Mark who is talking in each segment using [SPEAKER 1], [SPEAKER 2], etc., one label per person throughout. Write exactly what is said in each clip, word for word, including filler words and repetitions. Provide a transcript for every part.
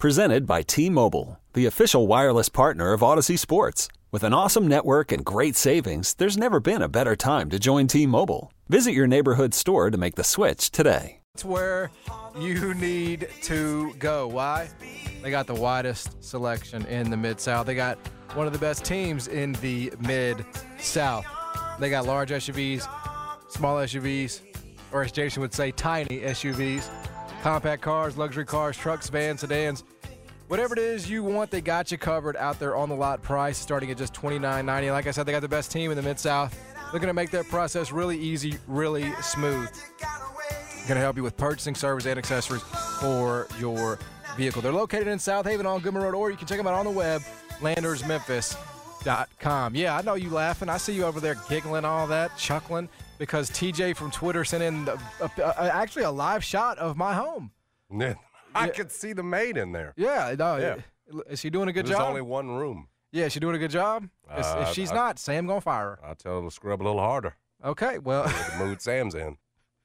[SPEAKER 1] Presented by T-Mobile, the official wireless partner of Odyssey Sports. With an awesome network and great savings, there's never been a better time to join T-Mobile. Visit your neighborhood store to make the switch today.
[SPEAKER 2] It's where you need to go. Why? They got the widest selection in the Mid-South. They got one of the best teams in the Mid-South. They got large S U Vs, small S U Vs, or as Jason would say, tiny S U Vs, compact cars, luxury cars, trucks, vans, sedans. Whatever it is you want, they got you covered out there on the lot price, starting at just twenty-nine ninety. Like I said, they got the best team in the Mid-South. They're going to make that process really easy, really smooth. Going to help you with purchasing, service, and accessories for your vehicle. They're located in South Haven on Goodman Road, or you can check them out on the web, landers memphis dot com. Yeah, I know you laughing. I see you over there giggling, all that, chuckling, because T J from Twitter sent in a, a, a, actually a live shot of my home.
[SPEAKER 3] Yeah. I
[SPEAKER 2] Yeah.
[SPEAKER 3] could see the maid in there.
[SPEAKER 2] Yeah, no,
[SPEAKER 3] Yeah.
[SPEAKER 2] is she doing a good
[SPEAKER 3] There's
[SPEAKER 2] job?
[SPEAKER 3] only one room.
[SPEAKER 2] Yeah, is she doing a good job? If-
[SPEAKER 3] Uh,
[SPEAKER 2] if she's
[SPEAKER 3] I-
[SPEAKER 2] not, Sam gonna fire her.
[SPEAKER 3] I'll tell her to scrub a little harder.
[SPEAKER 2] Okay, well,
[SPEAKER 3] The mood Sam's in.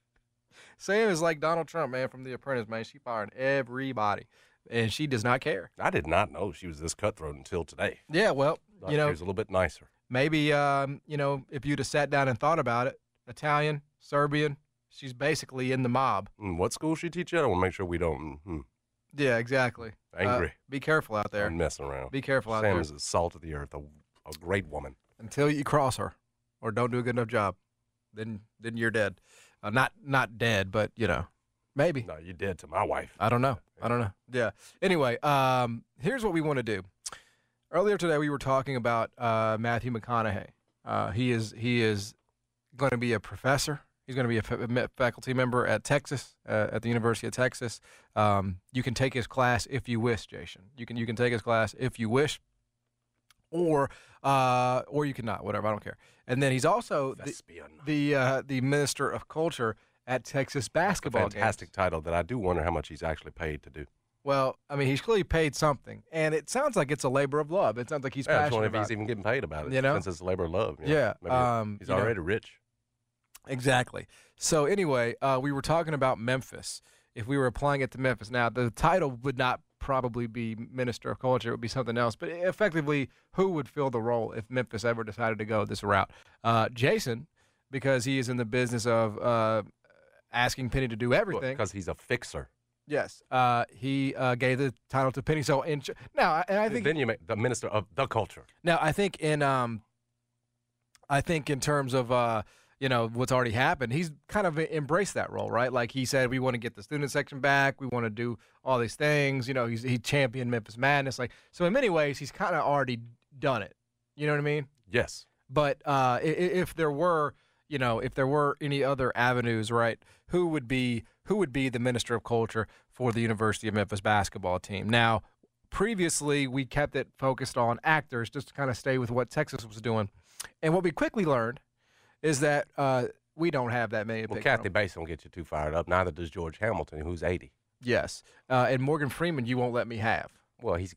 [SPEAKER 2] Sam is like Donald Trump, man, from The Apprentice, man. She firing everybody, and she does not care.
[SPEAKER 3] I did not know she was this cutthroat until today.
[SPEAKER 2] Yeah, well,
[SPEAKER 3] Thought
[SPEAKER 2] you know,
[SPEAKER 3] she was a little bit nicer.
[SPEAKER 2] maybe, um, you know, if you'd have sat down and thought about it, Italian, Serbian, she's basically in the mob.
[SPEAKER 3] Mm, what school she teach at? I want to make sure we don't. Mm,
[SPEAKER 2] Yeah, exactly.
[SPEAKER 3] Angry.
[SPEAKER 2] Uh, be careful out there.
[SPEAKER 3] I'm messing around.
[SPEAKER 2] Be careful out
[SPEAKER 3] Sam
[SPEAKER 2] there
[SPEAKER 3] is the salt of the earth, a, a great woman.
[SPEAKER 2] until you cross her or don't do a good enough job. Then, then you're dead. Uh, not, not dead, but you know, maybe.
[SPEAKER 3] No, you dead to my wife.
[SPEAKER 2] I don't know. I don't know. Yeah. Anyway, um, here's what we want to do. Earlier today, we were talking about uh, Matthew McConaughey. Uh, he is he is going to be a professor. He's going to be a fa- faculty member at Texas, uh, at the University of Texas. Um, you can take his class if you wish, Jason. You can you can take his class if you wish, or uh, or you cannot. Whatever, I don't care. And then he's also the
[SPEAKER 3] Thespian.
[SPEAKER 2] the, uh, the Minister of Culture at Texas basketball games.
[SPEAKER 3] Fantastic title that I do wonder how much he's actually paid to do.
[SPEAKER 2] Well, I mean, he's clearly paid something, and it sounds like it's a labor of love. It sounds like he's
[SPEAKER 3] Yeah, I just
[SPEAKER 2] passionate
[SPEAKER 3] wonder if
[SPEAKER 2] about
[SPEAKER 3] he's
[SPEAKER 2] it.
[SPEAKER 3] even getting paid about it.
[SPEAKER 2] You know?
[SPEAKER 3] Since it's a labor of love. you know?
[SPEAKER 2] Yeah,
[SPEAKER 3] Maybe
[SPEAKER 2] um,
[SPEAKER 3] he's
[SPEAKER 2] you know.
[SPEAKER 3] already rich.
[SPEAKER 2] Exactly. So anyway, uh, we were talking about Memphis. If we were applying it to Memphis, now the title would not probably be Minister of Culture; it would be something else. But effectively, who would fill the role if Memphis ever decided to go this route? Uh, Jason, because he is in the business of uh, asking Penny to do everything.
[SPEAKER 3] Because he's a fixer.
[SPEAKER 2] Yes, uh, he uh, gave the title to Penny. So in now, and I think
[SPEAKER 3] then you make the minister of the culture.
[SPEAKER 2] now I think in um, I think in terms of uh, you know what's already happened, he's kind of embraced that role, right? Like he said, we want to get the student section back, we want to do all these things. You know, he's he championed Memphis Madness, like so. In many ways, he's kind of already done it. You know what I mean?
[SPEAKER 3] Yes.
[SPEAKER 2] But uh, i- i- if there were, you know, if there were any other avenues, right? Who would be who would be the Minister of Culture for the University of Memphis basketball team? Now, previously we kept it focused on actors, just to kind of stay with what Texas was doing. And what we quickly learned is that uh, we don't have that many. to
[SPEAKER 3] Well,
[SPEAKER 2] pick
[SPEAKER 3] Kathy
[SPEAKER 2] from.
[SPEAKER 3] Bates don't get you too fired up. Neither does George Hamilton, who's eighty.
[SPEAKER 2] Yes, uh, and Morgan Freeman, you won't let me have.
[SPEAKER 3] Well, he's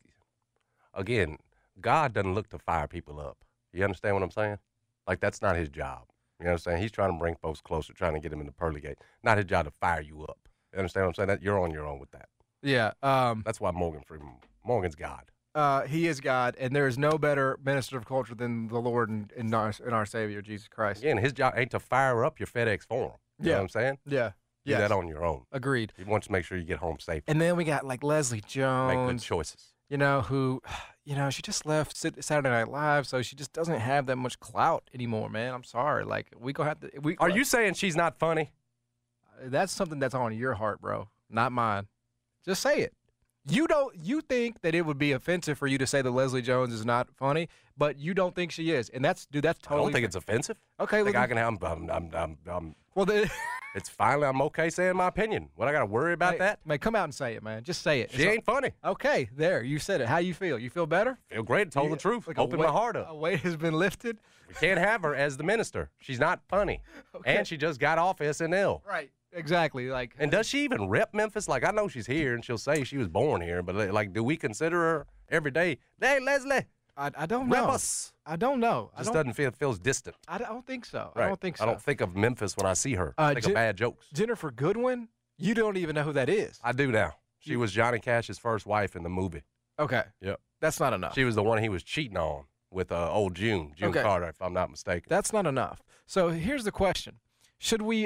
[SPEAKER 3] again, God doesn't look to fire people up. You understand what I'm saying? Like that's not his job. You know what I'm saying? He's trying to bring folks closer, trying to get them in the pearly gate. Not his job to fire you up. You understand what I'm saying? That you're on your own with that.
[SPEAKER 2] Yeah. Um,
[SPEAKER 3] That's why Morgan Freeman, Morgan's God.
[SPEAKER 2] uh, he is God, and there is no better Minister of Culture than the Lord and, and, our, and our Savior, Jesus Christ.
[SPEAKER 3] Again, his job ain't to fire up your FedEx form. You
[SPEAKER 2] Yeah.
[SPEAKER 3] know what I'm saying?
[SPEAKER 2] Yeah.
[SPEAKER 3] Do
[SPEAKER 2] Yes.
[SPEAKER 3] that on your own.
[SPEAKER 2] Agreed.
[SPEAKER 3] He wants to make sure you get home safe.
[SPEAKER 2] And then we got like Leslie
[SPEAKER 3] Make good
[SPEAKER 2] Jones,
[SPEAKER 3] choices.
[SPEAKER 2] you know, who, you know, she just left Sit- Saturday Night Live, so she just doesn't have that much clout anymore, man. I'm sorry. Like we gonna have to. We
[SPEAKER 3] Are you saying she's not funny?
[SPEAKER 2] That's something that's on your heart, bro, not mine. Just say it. You don't. You think that it would be offensive for you to say that Leslie Jones is not funny, but you don't think she is, and that's dude. That's
[SPEAKER 3] I
[SPEAKER 2] totally.
[SPEAKER 3] don't think it's offensive.
[SPEAKER 2] okay.
[SPEAKER 3] I think
[SPEAKER 2] look-
[SPEAKER 3] I can have. I'm, I'm, I'm, I'm,
[SPEAKER 2] well, then,
[SPEAKER 3] it's finally I'm okay saying my opinion. What I got to worry about
[SPEAKER 2] hey,
[SPEAKER 3] that?
[SPEAKER 2] Man, come out and say it, man. Just say it.
[SPEAKER 3] She
[SPEAKER 2] It's-
[SPEAKER 3] ain't funny.
[SPEAKER 2] Okay, there. You said it. How you feel? You feel better?
[SPEAKER 3] Feel great. Told
[SPEAKER 2] You-
[SPEAKER 3] the truth.
[SPEAKER 2] like a
[SPEAKER 3] Opened
[SPEAKER 2] weight-
[SPEAKER 3] my heart up.
[SPEAKER 2] A weight has been lifted.
[SPEAKER 3] We can't have her as the minister. She's not funny,
[SPEAKER 2] Okay.
[SPEAKER 3] and she just got off S N L.
[SPEAKER 2] Right. Exactly. Like.
[SPEAKER 3] And does she even rep Memphis? Like I know she's here, and she'll say she was born here, but like, do we consider her every day? Hey, Leslie,
[SPEAKER 2] I, I don't
[SPEAKER 3] rep
[SPEAKER 2] know.
[SPEAKER 3] us.
[SPEAKER 2] I don't know. I
[SPEAKER 3] Just
[SPEAKER 2] don't.
[SPEAKER 3] doesn't feel feels distant.
[SPEAKER 2] I don't think so.
[SPEAKER 3] Right.
[SPEAKER 2] I don't think so.
[SPEAKER 3] I don't think of Memphis when I see her.
[SPEAKER 2] Uh,
[SPEAKER 3] I think
[SPEAKER 2] Jen-
[SPEAKER 3] of bad jokes.
[SPEAKER 2] Jennifer Goodwin. You don't even know who that is.
[SPEAKER 3] I do now. She was Johnny Cash's first wife in the movie.
[SPEAKER 2] Okay.
[SPEAKER 3] Yep.
[SPEAKER 2] That's not enough.
[SPEAKER 3] She was the one he was cheating on with uh, old June, June
[SPEAKER 2] Okay.
[SPEAKER 3] Carter, if I'm not mistaken.
[SPEAKER 2] That's not enough. So here's the question: Should we?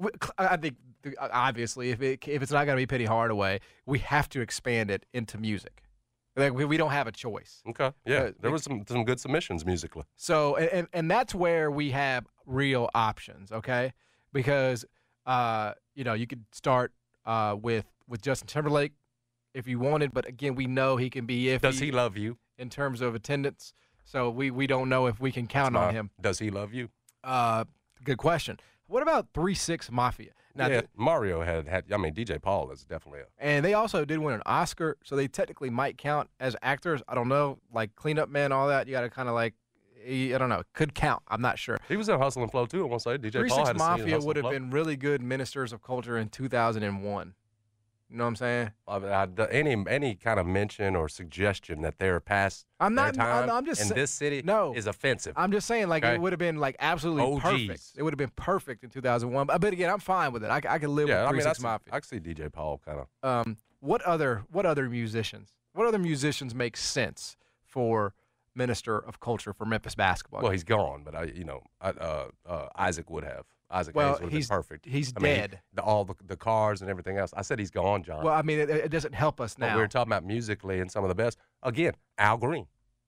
[SPEAKER 2] I think obviously, if it if it's not going to be Penny Hardaway, we have to expand it into music. Like we, we don't have a choice.
[SPEAKER 3] Okay. Yeah.
[SPEAKER 2] Uh,
[SPEAKER 3] there was some some good submissions musically.
[SPEAKER 2] So and, and and that's where we have real options. Okay, because uh you know you could start uh with with Justin Timberlake if you wanted, but again we know he can be iffy
[SPEAKER 3] Does he love you?
[SPEAKER 2] in terms of attendance. So we, we don't know if we can count
[SPEAKER 3] That's
[SPEAKER 2] on
[SPEAKER 3] my-
[SPEAKER 2] him.
[SPEAKER 3] Does he love you?
[SPEAKER 2] Uh, good question. What about three six Mafia? Now,
[SPEAKER 3] yeah.
[SPEAKER 2] th-
[SPEAKER 3] Mario had had. I mean, D J Paul is definitely a.
[SPEAKER 2] and they also did win an Oscar, so they technically might count as actors. I don't know, like Cleanup Man, all that. You got to kind of like, I don't know, could count. I'm not sure.
[SPEAKER 3] He was in Hustle and Flow too. I want to say D J
[SPEAKER 2] Three
[SPEAKER 3] Paul
[SPEAKER 2] Six
[SPEAKER 3] had a scene in
[SPEAKER 2] Mafia
[SPEAKER 3] Hustle
[SPEAKER 2] would
[SPEAKER 3] and
[SPEAKER 2] have
[SPEAKER 3] Flow.
[SPEAKER 2] been really good ministers of culture in two thousand one. You know what I'm saying?
[SPEAKER 3] I mean, I, the- any any kind of mention or suggestion that they're past
[SPEAKER 2] I'm
[SPEAKER 3] their
[SPEAKER 2] not.
[SPEAKER 3] time
[SPEAKER 2] I'm, I'm just.
[SPEAKER 3] in
[SPEAKER 2] sa-
[SPEAKER 3] this city
[SPEAKER 2] No.
[SPEAKER 3] is offensive.
[SPEAKER 2] I'm just saying, like
[SPEAKER 3] Okay.
[SPEAKER 2] it would have been like absolutely
[SPEAKER 3] O Gs.
[SPEAKER 2] perfect. It would have been perfect in two thousand one. But, but again, I'm fine with it. I, c- I can live
[SPEAKER 3] yeah,
[SPEAKER 2] with
[SPEAKER 3] I
[SPEAKER 2] Three
[SPEAKER 3] mean,
[SPEAKER 2] Six
[SPEAKER 3] I see,
[SPEAKER 2] Mafia.
[SPEAKER 3] I can see D J Paul kind of.
[SPEAKER 2] Um, what other what other musicians? What other musicians make sense for Minister of Culture for Memphis basketball?
[SPEAKER 3] Well, he's gone, but I, you know, I, uh, uh, Isaac would have. Isaac
[SPEAKER 2] Well,
[SPEAKER 3] Hayes would have been
[SPEAKER 2] he's-
[SPEAKER 3] perfect.
[SPEAKER 2] he's
[SPEAKER 3] I mean, he-
[SPEAKER 2] dead.
[SPEAKER 3] the, all the, the cars and everything else. I said he's gone, John.
[SPEAKER 2] Well, I mean, it, it doesn't help us
[SPEAKER 3] but
[SPEAKER 2] now.
[SPEAKER 3] we were talking about musically and some of the best. Again, Al Green.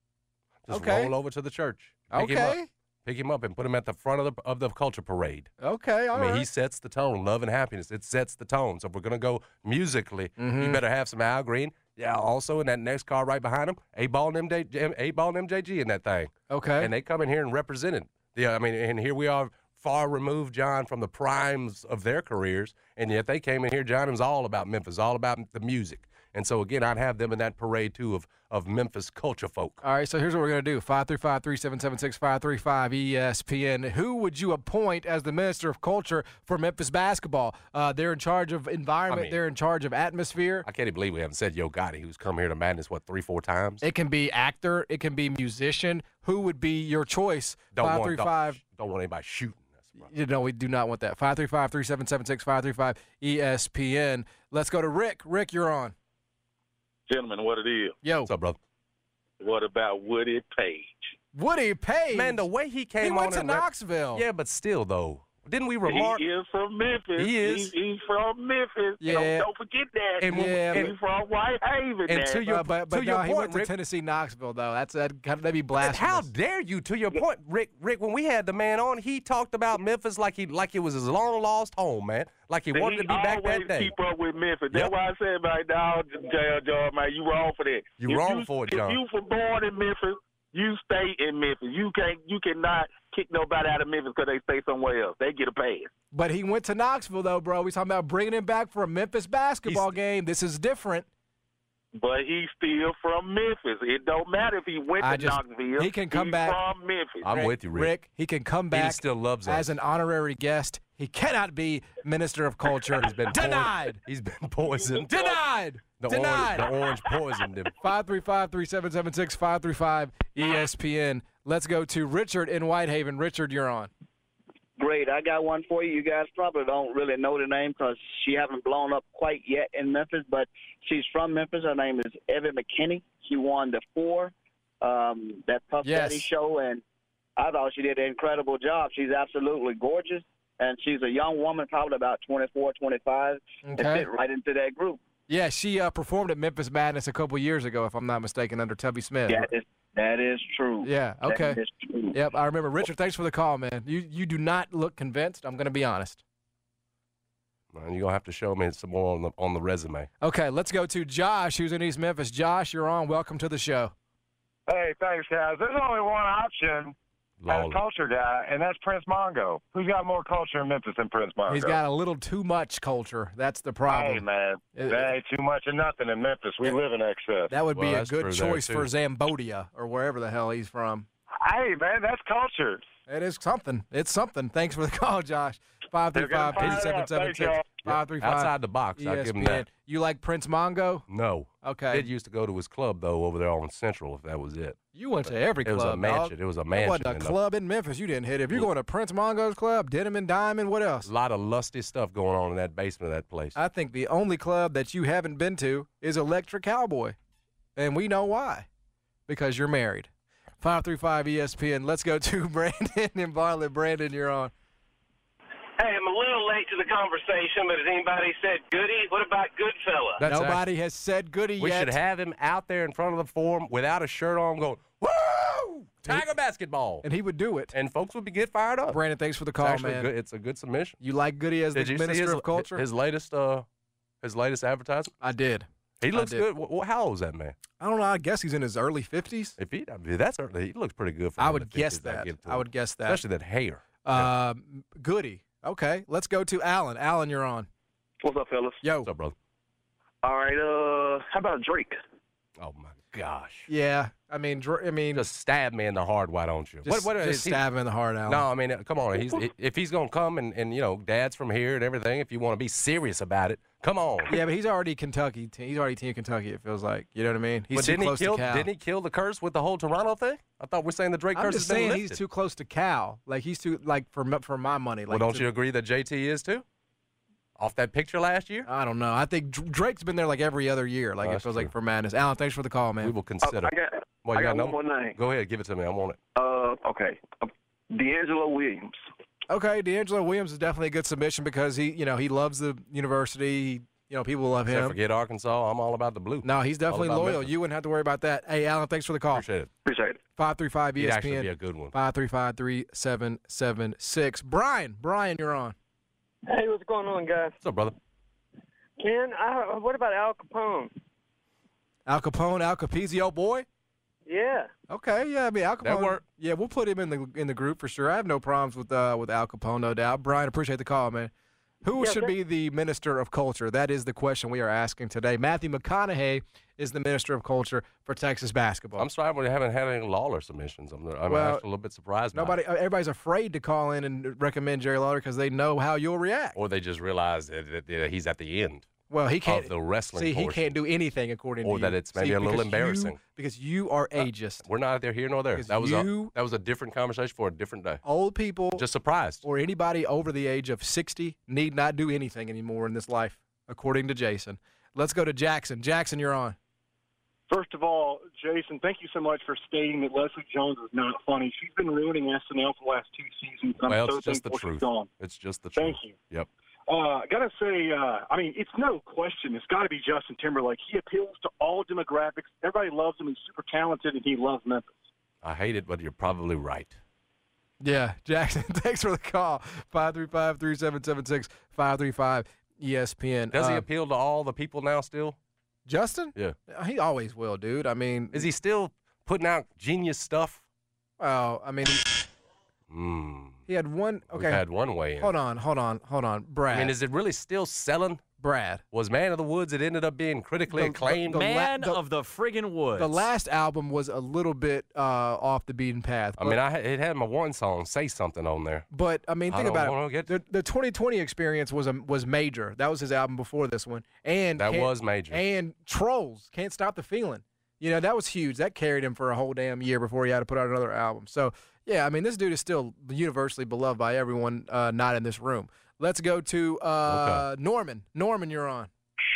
[SPEAKER 3] Just
[SPEAKER 2] Okay.
[SPEAKER 3] roll over to the church. Pick him up.
[SPEAKER 2] Okay.
[SPEAKER 3] Pick him up and put him at the front of the of the culture parade.
[SPEAKER 2] Okay, all
[SPEAKER 3] I mean,
[SPEAKER 2] right.
[SPEAKER 3] he sets the tone. Love and happiness. It sets the tone. So if we're gonna go musically,
[SPEAKER 2] Mm-hmm.
[SPEAKER 3] you better have some Al Green. Yeah. Also in that next car right behind him, A Ball and M J, A Ball and M J G in that thing.
[SPEAKER 2] Okay.
[SPEAKER 3] And they come in here and represent it. Yeah. I mean, and here we are, far removed, John, from the primes of their careers, and yet they came in here. John, it was all about Memphis, all about the music. And so again, I'd have them in that parade too of of Memphis culture folk.
[SPEAKER 2] All right, so here's what we're going to do. five three five, three seven seven six, five three five E S P N. Who would you appoint as the Minister of Culture for Memphis basketball? Uh, they're in charge of environment.
[SPEAKER 3] I mean-
[SPEAKER 2] they're in charge of atmosphere.
[SPEAKER 3] I can't even believe we haven't said Yo Gotti, who's come here to Madness, what, three, four times?
[SPEAKER 2] It can be actor. It can be musician. Who would be your choice?
[SPEAKER 3] Don't
[SPEAKER 2] five
[SPEAKER 3] want,
[SPEAKER 2] three
[SPEAKER 3] don't,
[SPEAKER 2] five.
[SPEAKER 3] don't want anybody shooting us. Bro.
[SPEAKER 2] You know, we do not want that. five three five, three seven seven six, five three five E S P N. Let's go to Rick. Rick, you're on.
[SPEAKER 4] Gentlemen, what it is?
[SPEAKER 2] Yo.
[SPEAKER 3] What's up, brother?
[SPEAKER 4] What about Woody Page?
[SPEAKER 2] Woody Page.
[SPEAKER 3] Man, the way he came
[SPEAKER 2] he
[SPEAKER 3] on
[SPEAKER 2] went to
[SPEAKER 3] and rep-
[SPEAKER 2] Knoxville.
[SPEAKER 3] Yeah, but still, though. Didn't we remark?
[SPEAKER 4] He is from Memphis.
[SPEAKER 3] He is.
[SPEAKER 4] He's, he's from Memphis.
[SPEAKER 2] Yeah.
[SPEAKER 4] Don't, don't forget that.
[SPEAKER 3] And when-
[SPEAKER 2] Yeah,
[SPEAKER 4] he's from Whitehaven.
[SPEAKER 3] and
[SPEAKER 4] now.
[SPEAKER 3] to your-
[SPEAKER 2] Uh, but but
[SPEAKER 3] to
[SPEAKER 2] no,
[SPEAKER 3] your
[SPEAKER 2] he
[SPEAKER 3] point,
[SPEAKER 2] went to
[SPEAKER 3] Rick-
[SPEAKER 2] Tennessee Knoxville though. That's that that'd be blasphemous.
[SPEAKER 3] How dare you? To your point, Rick. Rick, when we had the man on, he talked about Memphis like he like it was his long lost home, man. Like he
[SPEAKER 4] And
[SPEAKER 3] wanted
[SPEAKER 4] he
[SPEAKER 3] to be back
[SPEAKER 4] always
[SPEAKER 3] that day.
[SPEAKER 4] keep up with Memphis. That's
[SPEAKER 3] Yep.
[SPEAKER 4] why I said right now, John, man, you wrong for that.
[SPEAKER 3] You
[SPEAKER 4] If
[SPEAKER 3] wrong for it, John.
[SPEAKER 4] If you were born in Memphis, you stay in Memphis. You can't, you cannot kick nobody out of Memphis because they stay somewhere else. They get a pass.
[SPEAKER 2] But he went to Knoxville though, bro. We talking about bringing him back for a Memphis basketball
[SPEAKER 3] He's-
[SPEAKER 2] game. This is different.
[SPEAKER 4] But he's still from Memphis. It don't matter if he went
[SPEAKER 2] I
[SPEAKER 4] to
[SPEAKER 2] just-
[SPEAKER 4] Knoxville.
[SPEAKER 2] he can come
[SPEAKER 4] he's
[SPEAKER 2] back-
[SPEAKER 4] from Memphis.
[SPEAKER 3] I'm
[SPEAKER 2] Rick,
[SPEAKER 3] with you, Rick.
[SPEAKER 2] Rick, he can come
[SPEAKER 3] He
[SPEAKER 2] back
[SPEAKER 3] still loves
[SPEAKER 2] as
[SPEAKER 3] us.
[SPEAKER 2] an honorary guest. He cannot be Minister of Culture.
[SPEAKER 3] He's been
[SPEAKER 2] denied.
[SPEAKER 3] Poisoned. He's been poisoned.
[SPEAKER 2] Denied.
[SPEAKER 3] The
[SPEAKER 2] Denied.
[SPEAKER 3] orange, the orange poisoned him.
[SPEAKER 2] five three five, three seven seven six, five three five E S P N. Let's go to Richard in Whitehaven. Richard, you're on.
[SPEAKER 5] Great. I got one for you. You guys probably don't really know the name because she haven't blown up quite yet in Memphis, but she's from Memphis. Her name is Evie McKinney. She won the four, um, that Puff
[SPEAKER 2] Yes.
[SPEAKER 5] Daddy show, and I thought she did an incredible job. She's absolutely gorgeous, and she's a young woman, probably about twenty-four, twenty-five, and
[SPEAKER 2] Okay.
[SPEAKER 5] fit right into that group.
[SPEAKER 2] Yeah, she uh, performed at Memphis Madness a couple years ago, if I'm not mistaken, under Tubby Smith.
[SPEAKER 5] That is, that is true.
[SPEAKER 2] Yeah, okay.
[SPEAKER 5] That is true.
[SPEAKER 2] Yep, I remember. Richard, thanks for the call, man. You you do not look convinced. I'm going to be honest.
[SPEAKER 3] Man, you're gonna have to show me some more on the on the resume.
[SPEAKER 2] Okay, let's go to Josh, who's in East Memphis. Josh, you're on. Welcome to the show.
[SPEAKER 6] Hey, thanks, guys. There's only one option as a
[SPEAKER 3] Lawler.
[SPEAKER 6] culture guy, and that's Prince Mongo. Who's got more culture in Memphis than Prince Mongo?
[SPEAKER 2] He's got a little too much culture. That's the
[SPEAKER 6] Hey,
[SPEAKER 2] problem.
[SPEAKER 6] man,
[SPEAKER 2] It-
[SPEAKER 6] that ain't too much of nothing in Memphis. We live in excess.
[SPEAKER 2] That would
[SPEAKER 3] Well,
[SPEAKER 2] be a
[SPEAKER 3] that's
[SPEAKER 2] good
[SPEAKER 3] true there,
[SPEAKER 2] choice
[SPEAKER 3] too.
[SPEAKER 2] for Zambodia or wherever the hell he's from.
[SPEAKER 6] Hey, man, that's culture.
[SPEAKER 2] It is something. It's something. Thanks for the call, Josh. five three five, three seven seven six, five three five.
[SPEAKER 3] Outside the box, I'll give him that.
[SPEAKER 2] You like Prince Mongo?
[SPEAKER 3] No.
[SPEAKER 2] Okay.
[SPEAKER 3] Did used to go to his club, though, over there on Central, if that was it.
[SPEAKER 2] You went to every
[SPEAKER 3] It
[SPEAKER 2] club,
[SPEAKER 3] was a mansion.
[SPEAKER 2] dog.
[SPEAKER 3] It was a
[SPEAKER 2] There
[SPEAKER 3] mansion.
[SPEAKER 2] wasn't a
[SPEAKER 3] in the-
[SPEAKER 2] club in Memphis you didn't hit. If you're going to Prince Mongo's club, Denim and Diamond, what else?
[SPEAKER 3] A lot of lusty stuff going on in that basement of that place.
[SPEAKER 2] I think the only club that you haven't been to is Electric Cowboy. And we know why. Because you're married. five three five E S P N. Let's go to Brandon and Bartlett. Brandon, you're on.
[SPEAKER 7] Hey, I'm a little late to the conversation, but has anybody said Goody? What about Goodfella?
[SPEAKER 3] That's
[SPEAKER 2] Nobody has said Goody
[SPEAKER 3] We
[SPEAKER 2] yet.
[SPEAKER 3] should have him out there in front of the forum without a shirt on going, woo! Tiger basketball.
[SPEAKER 2] And he would do it.
[SPEAKER 3] And folks would be get fired up.
[SPEAKER 2] Brandon, thanks for the
[SPEAKER 3] It's
[SPEAKER 2] call,
[SPEAKER 3] actually
[SPEAKER 2] man.
[SPEAKER 3] Good. It's a good submission.
[SPEAKER 2] You like Goody as
[SPEAKER 3] Did
[SPEAKER 2] the
[SPEAKER 3] you see
[SPEAKER 2] Minister
[SPEAKER 3] his,
[SPEAKER 2] of Culture?
[SPEAKER 3] his latest uh, his latest advertisement?
[SPEAKER 2] I did.
[SPEAKER 3] He looks
[SPEAKER 2] did.
[SPEAKER 3] good. Wh- wh- How old is that man?
[SPEAKER 2] I don't know. I guess he's in his early fifties.
[SPEAKER 3] If he, I mean, that's early. He looks pretty good. For
[SPEAKER 2] I
[SPEAKER 3] him
[SPEAKER 2] would
[SPEAKER 3] in the
[SPEAKER 2] guess
[SPEAKER 3] fifties, I'd
[SPEAKER 2] that.
[SPEAKER 3] give it to
[SPEAKER 2] I
[SPEAKER 3] him.
[SPEAKER 2] would guess that.
[SPEAKER 3] Especially that hair.
[SPEAKER 2] Uh, Goody. Okay, let's go to Alan. Alan, you're on.
[SPEAKER 4] What's up, fellas?
[SPEAKER 2] Yo.
[SPEAKER 3] What's up, brother?
[SPEAKER 4] All right, uh, how about Drake?
[SPEAKER 3] Oh my gosh!
[SPEAKER 2] Yeah, I mean, Dr- I mean,
[SPEAKER 3] Just stab me in the heart, why don't you?
[SPEAKER 2] just,
[SPEAKER 3] what, what,
[SPEAKER 2] just
[SPEAKER 3] is he-
[SPEAKER 2] stab him in the heart, Alan.
[SPEAKER 3] No, I mean, come on. He's if he's gonna come and, and you know, Dad's from here and everything. If you want to be serious about it, come on.
[SPEAKER 2] Yeah, but he's already Kentucky. te- He's already Team Kentucky. It feels like. You know what I mean? He's
[SPEAKER 3] but
[SPEAKER 2] too
[SPEAKER 3] didn't
[SPEAKER 2] close
[SPEAKER 3] he kill?
[SPEAKER 2] to Cal.
[SPEAKER 3] Didn't he kill the curse with the whole Toronto thing? I thought we're saying the Drake
[SPEAKER 2] I'm
[SPEAKER 3] curse
[SPEAKER 2] just
[SPEAKER 3] has been
[SPEAKER 2] saying
[SPEAKER 3] lifted.
[SPEAKER 2] he's too close to Cal. Like he's too like for m- for my money. Like
[SPEAKER 3] well, don't
[SPEAKER 2] to-
[SPEAKER 3] you agree that J T is too? Off that picture last year,
[SPEAKER 2] I don't know. I think Dr- Drake's been there like every other year. Like
[SPEAKER 3] Oh,
[SPEAKER 2] it
[SPEAKER 3] that's
[SPEAKER 2] feels
[SPEAKER 3] true.
[SPEAKER 2] like for madness. Alan, thanks for the call, man.
[SPEAKER 3] we will consider.
[SPEAKER 4] I got,
[SPEAKER 3] well,
[SPEAKER 4] I
[SPEAKER 3] you
[SPEAKER 4] got
[SPEAKER 3] got
[SPEAKER 4] one
[SPEAKER 3] number?
[SPEAKER 4] more name.
[SPEAKER 3] Go ahead, give it to me. I want it.
[SPEAKER 4] Uh, okay, uh, D'Angelo Williams.
[SPEAKER 2] Okay, D'Angelo Williams is definitely a good submission because he, you know, he loves the university. You know, people love
[SPEAKER 3] Except
[SPEAKER 2] him.
[SPEAKER 3] forget Arkansas. I'm all about the blue.
[SPEAKER 2] No, he's definitely
[SPEAKER 3] about
[SPEAKER 2] loyal.
[SPEAKER 3] Memphis.
[SPEAKER 2] You wouldn't have to worry about that. Hey, Alan, thanks for the call.
[SPEAKER 3] Appreciate it.
[SPEAKER 4] Appreciate it.
[SPEAKER 2] five three five E
[SPEAKER 3] He'd
[SPEAKER 2] S P
[SPEAKER 3] actually be
[SPEAKER 2] N.
[SPEAKER 3] a good one.
[SPEAKER 2] five three five, three seven seven six. Brian, Brian, you're on.
[SPEAKER 7] Hey, what's going on, guys?
[SPEAKER 3] What's up, brother?
[SPEAKER 7] Ken, I, what about Al Capone?
[SPEAKER 2] Al Capone, Al Capizio boy.
[SPEAKER 7] Yeah.
[SPEAKER 2] Okay, yeah, I mean Al Capone.
[SPEAKER 3] That work.
[SPEAKER 2] Yeah, we'll put him in the in the group for sure. I have no problems with uh, with Al Capone, no doubt. Brian, appreciate the call, man. Who
[SPEAKER 7] Yeah,
[SPEAKER 2] should
[SPEAKER 7] that-
[SPEAKER 2] be the Minister of Culture? That is the question we are asking today. Matthew McConaughey is the Minister of Culture for Texas basketball.
[SPEAKER 3] I'm sorry we haven't had any Lawler submissions. I'm, I'm
[SPEAKER 2] Well,
[SPEAKER 3] actually a little bit surprised. by it.
[SPEAKER 2] Nobody, everybody's afraid to call in and recommend Jerry Lawler because they know how you'll react.
[SPEAKER 3] Or they just realize that, that, that he's at the end
[SPEAKER 2] Well, he can't.
[SPEAKER 3] of the wrestling
[SPEAKER 2] See, he
[SPEAKER 3] portion.
[SPEAKER 2] can't do anything according
[SPEAKER 3] Or
[SPEAKER 2] to you.
[SPEAKER 3] that it's maybe
[SPEAKER 2] See,
[SPEAKER 3] a little
[SPEAKER 2] because you-
[SPEAKER 3] embarrassing.
[SPEAKER 2] because you are ageist.
[SPEAKER 3] We're not there here nor there.
[SPEAKER 2] Because
[SPEAKER 3] That was
[SPEAKER 2] you-
[SPEAKER 3] a that was a different conversation for a different day.
[SPEAKER 2] Old people
[SPEAKER 3] Just surprised.
[SPEAKER 2] or anybody over the age of sixty need not do anything anymore in this life, according to Jason. Let's go to Jackson. Jackson, you're on.
[SPEAKER 6] First of all, Jason, thank you so much for stating that Leslie Jones is not funny. She's been ruining S N L for the last two seasons. I'm
[SPEAKER 3] Well,
[SPEAKER 6] so
[SPEAKER 3] it's just the
[SPEAKER 6] thankful she's
[SPEAKER 3] truth.
[SPEAKER 6] gone.
[SPEAKER 3] It's just the truth.
[SPEAKER 6] Thank you.
[SPEAKER 3] Yep.
[SPEAKER 6] Uh, gotta say, uh, I mean, it's no question. It's got to be Justin Timberlake. He appeals to all demographics. Everybody loves him. He's super talented, and he loves Memphis.
[SPEAKER 3] I hate it, but you're probably right.
[SPEAKER 2] Yeah, Jackson, thanks for the call. five three five, three seven seven six, five three five E S P N.
[SPEAKER 3] Does he
[SPEAKER 2] Uh,
[SPEAKER 3] appeal to all the people now still?
[SPEAKER 2] Justin?
[SPEAKER 3] Yeah.
[SPEAKER 2] He always will, dude. I mean,
[SPEAKER 3] Is he still putting out genius stuff?
[SPEAKER 2] well, I mean, he,
[SPEAKER 3] Hmm.
[SPEAKER 2] he had one.
[SPEAKER 3] We've
[SPEAKER 2] Okay,
[SPEAKER 3] had one way in.
[SPEAKER 2] hold on, hold on, hold on. Brad.
[SPEAKER 3] I mean, is it really still selling?
[SPEAKER 2] Brad.
[SPEAKER 3] Was Man of the Woods, it ended up being critically
[SPEAKER 2] The-
[SPEAKER 3] acclaimed?
[SPEAKER 2] the- the-
[SPEAKER 8] Man
[SPEAKER 2] the-
[SPEAKER 8] of the friggin' woods.
[SPEAKER 2] The last album was a little bit uh, off the beaten path.
[SPEAKER 3] I
[SPEAKER 2] but-
[SPEAKER 3] mean, I had- it had my one song, Say Something, on there.
[SPEAKER 2] But I mean,
[SPEAKER 3] I
[SPEAKER 2] think
[SPEAKER 3] don't
[SPEAKER 2] about
[SPEAKER 3] wanna
[SPEAKER 2] it.
[SPEAKER 3] get-
[SPEAKER 2] The, the twenty twenty experience was a, was major. That was his album before this one, and
[SPEAKER 3] That
[SPEAKER 2] Can't-
[SPEAKER 3] was major.
[SPEAKER 2] And Trolls, Can't Stop the Feeling. You know, that was huge. That carried him for a whole damn year before he had to put out another album. So yeah, I mean, this dude is still universally beloved by everyone uh, not in this room. Let's go to uh, Norman. Norman, you're on.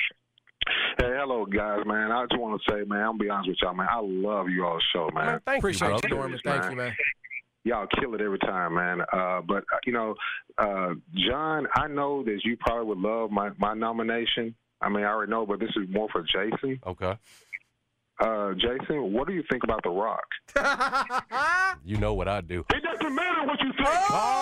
[SPEAKER 9] Hey, hello, guys, man. I just want to say, man, I'm going to be honest with y'all, man. I love you all's show, man.
[SPEAKER 3] Man, thank
[SPEAKER 2] Appreciate
[SPEAKER 3] you,
[SPEAKER 2] you,
[SPEAKER 3] brother.
[SPEAKER 2] Norman. Thank you, man.
[SPEAKER 9] Y'all kill it every time, man. Uh, but, uh, you know, uh, John, I know that you probably would love my, my nomination. I mean, I already know, but this is more for Jason.
[SPEAKER 3] Okay.
[SPEAKER 9] Uh, Jason, what do you think about The Rock?
[SPEAKER 3] You know what I do.
[SPEAKER 9] It doesn't matter what you think.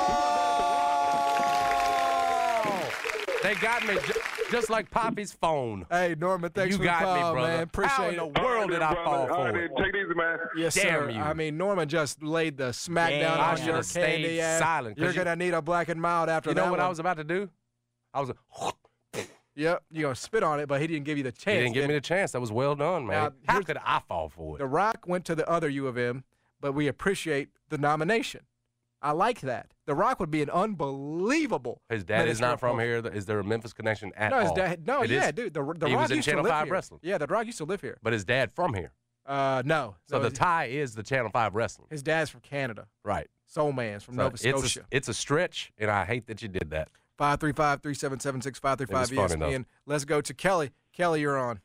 [SPEAKER 3] Oh! They got me ju- just like Poppy's phone.
[SPEAKER 2] Hey, Norman, thanks
[SPEAKER 3] You
[SPEAKER 2] for the
[SPEAKER 3] got me,
[SPEAKER 2] call,
[SPEAKER 3] brother.
[SPEAKER 2] man. Appreciate
[SPEAKER 3] How in
[SPEAKER 2] it.
[SPEAKER 3] the world did I fall
[SPEAKER 9] All right,
[SPEAKER 3] for
[SPEAKER 9] then,
[SPEAKER 3] it?
[SPEAKER 9] take it easy, man.
[SPEAKER 2] Yes,
[SPEAKER 3] Damn
[SPEAKER 2] sir.
[SPEAKER 3] you.
[SPEAKER 2] I mean, Norman just laid the smackdown
[SPEAKER 8] Damn. I
[SPEAKER 2] on
[SPEAKER 3] should
[SPEAKER 2] your
[SPEAKER 3] have stayed
[SPEAKER 2] candy ass.
[SPEAKER 3] silent, 'cause
[SPEAKER 2] You're
[SPEAKER 3] you-
[SPEAKER 2] gonna need a black and mild after
[SPEAKER 3] You
[SPEAKER 2] that
[SPEAKER 3] know what
[SPEAKER 2] one.
[SPEAKER 3] I was about to do? I was.
[SPEAKER 2] Yep, you're gonna spit on it, but he didn't give you the
[SPEAKER 3] He
[SPEAKER 2] chance.
[SPEAKER 3] didn't give
[SPEAKER 2] did
[SPEAKER 3] me
[SPEAKER 2] he?
[SPEAKER 3] the chance. That was well done, man.
[SPEAKER 2] Now,
[SPEAKER 3] How
[SPEAKER 2] here's-
[SPEAKER 3] could I fall for
[SPEAKER 2] The
[SPEAKER 3] it?
[SPEAKER 2] Rock went to the other U of M, but we appreciate the nomination. I like that. The Rock would be an unbelievable.
[SPEAKER 3] His dad is
[SPEAKER 2] minister
[SPEAKER 3] not
[SPEAKER 2] of
[SPEAKER 3] from
[SPEAKER 2] culture.
[SPEAKER 3] here. Is there a Memphis connection at
[SPEAKER 2] No, his
[SPEAKER 3] all?
[SPEAKER 2] dad. No,
[SPEAKER 3] It
[SPEAKER 2] yeah,
[SPEAKER 3] is?
[SPEAKER 2] dude. The, the
[SPEAKER 3] He
[SPEAKER 2] Rock
[SPEAKER 3] was in
[SPEAKER 2] used
[SPEAKER 3] Channel
[SPEAKER 2] to live
[SPEAKER 3] five
[SPEAKER 2] here.
[SPEAKER 3] Wrestling.
[SPEAKER 2] Yeah, the Rock used to live here.
[SPEAKER 3] But his dad from here.
[SPEAKER 2] Uh, no.
[SPEAKER 3] So
[SPEAKER 2] no,
[SPEAKER 3] the
[SPEAKER 2] his,
[SPEAKER 3] tie is the Channel five Wrestling.
[SPEAKER 2] his dad's from Canada.
[SPEAKER 3] Right.
[SPEAKER 2] Soul Man's from
[SPEAKER 3] So
[SPEAKER 2] Nova
[SPEAKER 3] it's
[SPEAKER 2] Scotia.
[SPEAKER 3] a, it's a stretch, and I hate that you did that.
[SPEAKER 2] Five three five three seven seven six five three five
[SPEAKER 3] It was
[SPEAKER 2] E S P
[SPEAKER 3] funny,
[SPEAKER 2] N. Let's go to Kelly. Kelly, you're on.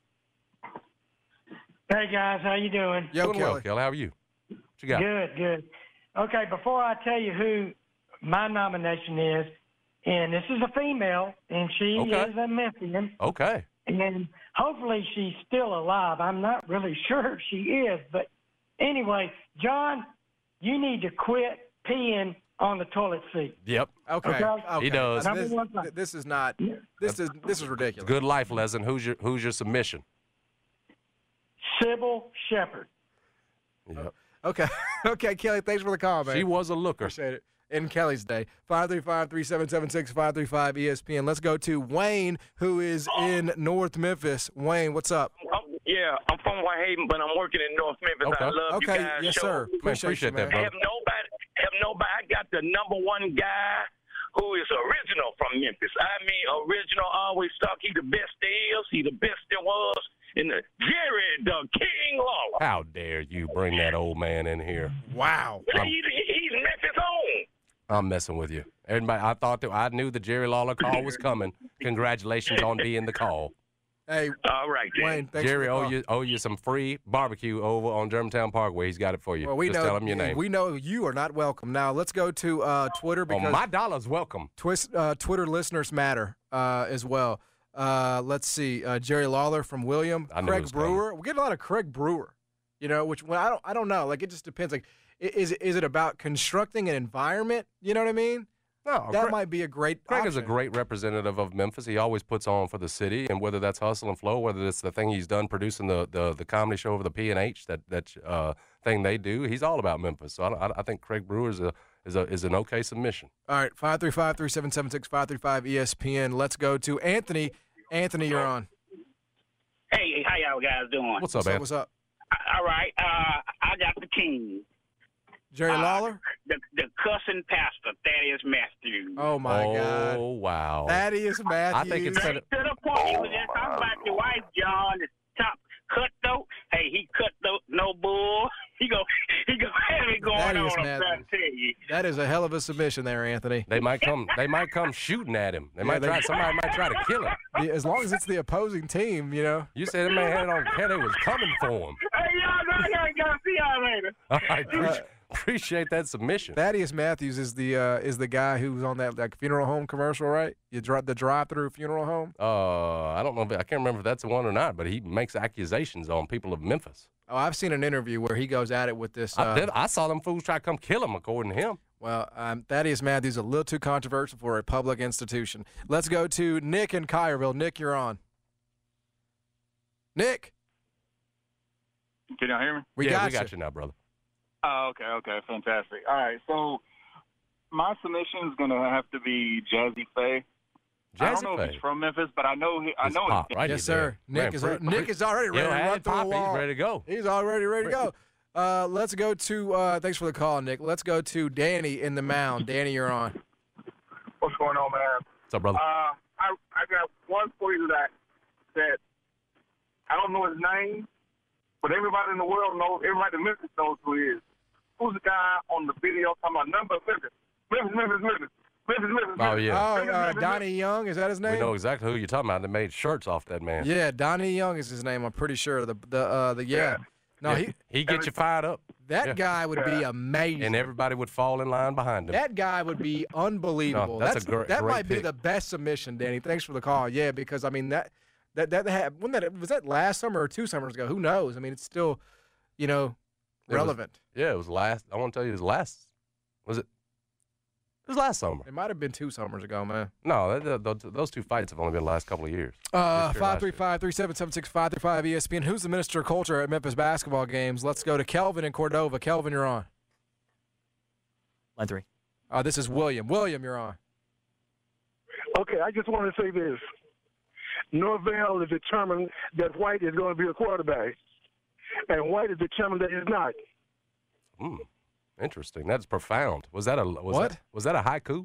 [SPEAKER 8] Hey guys, how you doing?
[SPEAKER 2] Yo,
[SPEAKER 3] Doing
[SPEAKER 2] Kelly.
[SPEAKER 3] well, Kelly. How are you? What you got?
[SPEAKER 8] Good, good. Okay, before I tell you who my nomination is, and this is a female, and she
[SPEAKER 3] Okay.
[SPEAKER 8] is a Memphian,
[SPEAKER 3] Okay.
[SPEAKER 8] and hopefully she's still alive. I'm not really sure if she is, but anyway, John, you need to quit peeing on the toilet seat.
[SPEAKER 3] Yep.
[SPEAKER 2] Okay.
[SPEAKER 8] Okay.
[SPEAKER 2] okay.
[SPEAKER 3] He does.
[SPEAKER 8] Number
[SPEAKER 2] This,
[SPEAKER 8] one thing.
[SPEAKER 2] this is not. This is this is ridiculous.
[SPEAKER 3] Good life lesson. Who's your Who's your submission?
[SPEAKER 8] Sybil Shepherd.
[SPEAKER 3] Yep.
[SPEAKER 2] Okay. Okay, Kelly. Thanks for the call, man.
[SPEAKER 3] She was a looker.
[SPEAKER 2] Appreciate it. In Kelly's day, five three five three seven seven six five three five E S P N. Let's go to Wayne, who is in North Memphis. Wayne, what's up?
[SPEAKER 10] Oh, yeah, I'm from Whitehaven, but I'm working in North Memphis.
[SPEAKER 3] Okay.
[SPEAKER 10] I love
[SPEAKER 2] Okay.
[SPEAKER 10] you guys.
[SPEAKER 2] Yes,
[SPEAKER 10] show.
[SPEAKER 2] sir. Appreciate,
[SPEAKER 3] appreciate
[SPEAKER 2] you,
[SPEAKER 3] that,
[SPEAKER 2] man.
[SPEAKER 3] brother.
[SPEAKER 10] Have nobody, have nobody. I got the number one guy who is original from Memphis. I mean, original, always stuck. He the best there is. He the best there was. In the Jerry the King Lawler.
[SPEAKER 3] How dare you bring that old man in here?
[SPEAKER 2] Wow.
[SPEAKER 10] He, he's Memphis own.
[SPEAKER 3] I'm messing with you. Everybody, I thought that I knew the Jerry Lawler call was coming. Congratulations on being the call.
[SPEAKER 2] Hey,
[SPEAKER 10] All right, then.
[SPEAKER 2] Wayne, thanks
[SPEAKER 3] Jerry
[SPEAKER 2] for the
[SPEAKER 3] owe
[SPEAKER 2] call.
[SPEAKER 3] you owe you some free barbecue over on Germantown Parkway. He's got it for you.
[SPEAKER 2] Well, we
[SPEAKER 3] Just
[SPEAKER 2] know
[SPEAKER 3] tell him your name.
[SPEAKER 2] we know you are not welcome. Now let's go to uh, Twitter
[SPEAKER 3] oh,
[SPEAKER 2] because
[SPEAKER 3] my dollar's welcome.
[SPEAKER 2] twist, uh, Twitter listeners matter uh, as well. Uh, let's see, uh, Jerry Lawler from William,
[SPEAKER 3] I knew it
[SPEAKER 2] Craig
[SPEAKER 3] was coming.
[SPEAKER 2] Brewer. We get a lot of Craig Brewer. You know, which well, I don't I don't know. Like it just depends. Like, i- is it is it about constructing an environment? You know what I mean?
[SPEAKER 3] No,
[SPEAKER 2] That
[SPEAKER 3] Craig,
[SPEAKER 2] might be a great.
[SPEAKER 3] Craig is a
[SPEAKER 2] option.
[SPEAKER 3] great representative of Memphis. He always puts on for the city, and whether that's Hustle and Flow, whether it's the thing he's done producing the the, the comedy show over the P and H, that that uh, thing they do, he's all about Memphis. So I, I, I think Craig Brewer is a is a is an okay submission.
[SPEAKER 2] All right, five three five three seven seven six five three five E S P N. Let's go to Anthony. Anthony, you're on.
[SPEAKER 11] Hey, how y'all guys doing?
[SPEAKER 3] What's up,
[SPEAKER 2] What's
[SPEAKER 3] man?
[SPEAKER 2] up? What's up?
[SPEAKER 11] All right, uh, I got the king.
[SPEAKER 2] Jerry
[SPEAKER 11] Uh,
[SPEAKER 2] Lawler?
[SPEAKER 11] The, the cussing pastor, Thaddeus Matthews.
[SPEAKER 2] Oh my
[SPEAKER 3] oh,
[SPEAKER 2] God.
[SPEAKER 3] wow.
[SPEAKER 2] Thaddeus Matthews.
[SPEAKER 3] I think it's
[SPEAKER 11] Straight to the point. He was just talking about your wife, John, the top cutthroat. Hey, he cutthroat, no bull. He go, he go, have it going
[SPEAKER 2] Thaddeus
[SPEAKER 11] on. I'm trying
[SPEAKER 2] Matthews.
[SPEAKER 11] to tell you.
[SPEAKER 2] That is a hell of a submission there, Anthony.
[SPEAKER 3] They might come. They might come shooting at him. They
[SPEAKER 2] Yeah,
[SPEAKER 3] might
[SPEAKER 2] they-
[SPEAKER 3] try. Somebody might try to kill him.
[SPEAKER 2] Yeah, as long as it's the opposing team, you know.
[SPEAKER 3] You said that man had it on care. They was coming for him.
[SPEAKER 11] Hey, y'all, y'all, y'all, y'all see y'all later.
[SPEAKER 3] All right, appreciate, appreciate that submission.
[SPEAKER 2] Thaddeus Matthews is the uh, is the guy who was on that like funeral home commercial, right? You drive the drive-through funeral home.
[SPEAKER 3] Uh, I don't know. If, I can't remember if that's the one or not. But he makes accusations on people of Memphis.
[SPEAKER 2] Oh, I've seen an interview where he goes at it with this. Uh,
[SPEAKER 3] I, did, I saw them fools try to come kill him, according to him.
[SPEAKER 2] Well, um, Thaddeus Matthews is a little too controversial for a public institution. Let's go to Nick in Collierville. Nick, you're on. Nick,
[SPEAKER 12] Can y'all hear me?
[SPEAKER 2] we
[SPEAKER 3] yeah,
[SPEAKER 2] got
[SPEAKER 3] we got
[SPEAKER 2] you.
[SPEAKER 3] you now, brother.
[SPEAKER 12] Oh, okay, okay, fantastic. All right, so my submission is gonna have to be Jazzy Faye. I don't
[SPEAKER 3] Jazzy
[SPEAKER 12] know if
[SPEAKER 3] Faye.
[SPEAKER 12] he's from Memphis, but I know he, I
[SPEAKER 3] It's
[SPEAKER 12] know
[SPEAKER 3] pop,
[SPEAKER 12] he's
[SPEAKER 3] right
[SPEAKER 2] Yes,
[SPEAKER 3] there.
[SPEAKER 2] sir. Nick
[SPEAKER 3] Man,
[SPEAKER 2] is
[SPEAKER 3] pre-
[SPEAKER 2] al- Nick
[SPEAKER 3] pre-
[SPEAKER 2] is already ready
[SPEAKER 3] Yeah,
[SPEAKER 2] to
[SPEAKER 3] had
[SPEAKER 2] run through a
[SPEAKER 3] Pop,
[SPEAKER 2] wall.
[SPEAKER 3] He's ready to go.
[SPEAKER 2] He's already ready to go. Uh, let's go to. Uh, thanks for the call, Nick. Let's go to Danny in the mound. Danny, you're on.
[SPEAKER 13] What's going on, man?
[SPEAKER 3] What's up, brother?
[SPEAKER 13] Uh, I I got one for you that that I don't know his name, but everybody in the world knows. Everybody in Memphis knows who he is. Who's the guy on the video talking about number Memphis, Memphis, Memphis, Memphis, Memphis, Memphis?
[SPEAKER 3] Oh, yeah.
[SPEAKER 2] Oh,
[SPEAKER 13] Memphis,
[SPEAKER 2] uh,
[SPEAKER 13] Memphis,
[SPEAKER 2] Donnie Young. Is that his name?
[SPEAKER 3] we know exactly who you're talking about. They made shirts off that man.
[SPEAKER 2] Yeah, Donnie Young is his name. I'm pretty sure. The the uh, the yeah.
[SPEAKER 13] Yeah.
[SPEAKER 2] No,
[SPEAKER 3] Yeah,
[SPEAKER 2] he
[SPEAKER 3] he gets you fired up,
[SPEAKER 2] that
[SPEAKER 3] Yeah.
[SPEAKER 2] guy would be amazing.
[SPEAKER 3] and everybody would fall in line behind him.
[SPEAKER 2] That guy would be unbelievable.
[SPEAKER 3] No, that's a great-
[SPEAKER 2] that
[SPEAKER 3] great
[SPEAKER 2] might be
[SPEAKER 3] pick.
[SPEAKER 2] the best submission, Danny. Thanks for the call. Yeah, because I mean that that that had when that was that last summer or two summers ago. Who knows? I mean, it's still, you know,
[SPEAKER 3] It was-
[SPEAKER 2] relevant.
[SPEAKER 3] Yeah, it was last. I want to tell you, it was last. Was it? It was last summer.
[SPEAKER 2] It might have been two summers ago, man.
[SPEAKER 3] No, that, that, those two fights have only been the last couple of years.
[SPEAKER 2] Uh,
[SPEAKER 3] This year,
[SPEAKER 2] five
[SPEAKER 3] last
[SPEAKER 2] three
[SPEAKER 3] year.
[SPEAKER 2] five three seven seven six five three five E S P N. Who's the minister of culture at Memphis basketball games? Let's go to Kelvin in Cordova. Kelvin, you're on.
[SPEAKER 14] Line three.
[SPEAKER 2] Uh, this is William. William, you're on.
[SPEAKER 15] Okay, I just want to say this. Norvell is determined that White is going to be a quarterback, and White is determined that he's not.
[SPEAKER 3] Mm. Interesting. That's profound. Was that a was
[SPEAKER 2] What?
[SPEAKER 3] That, was that a haiku?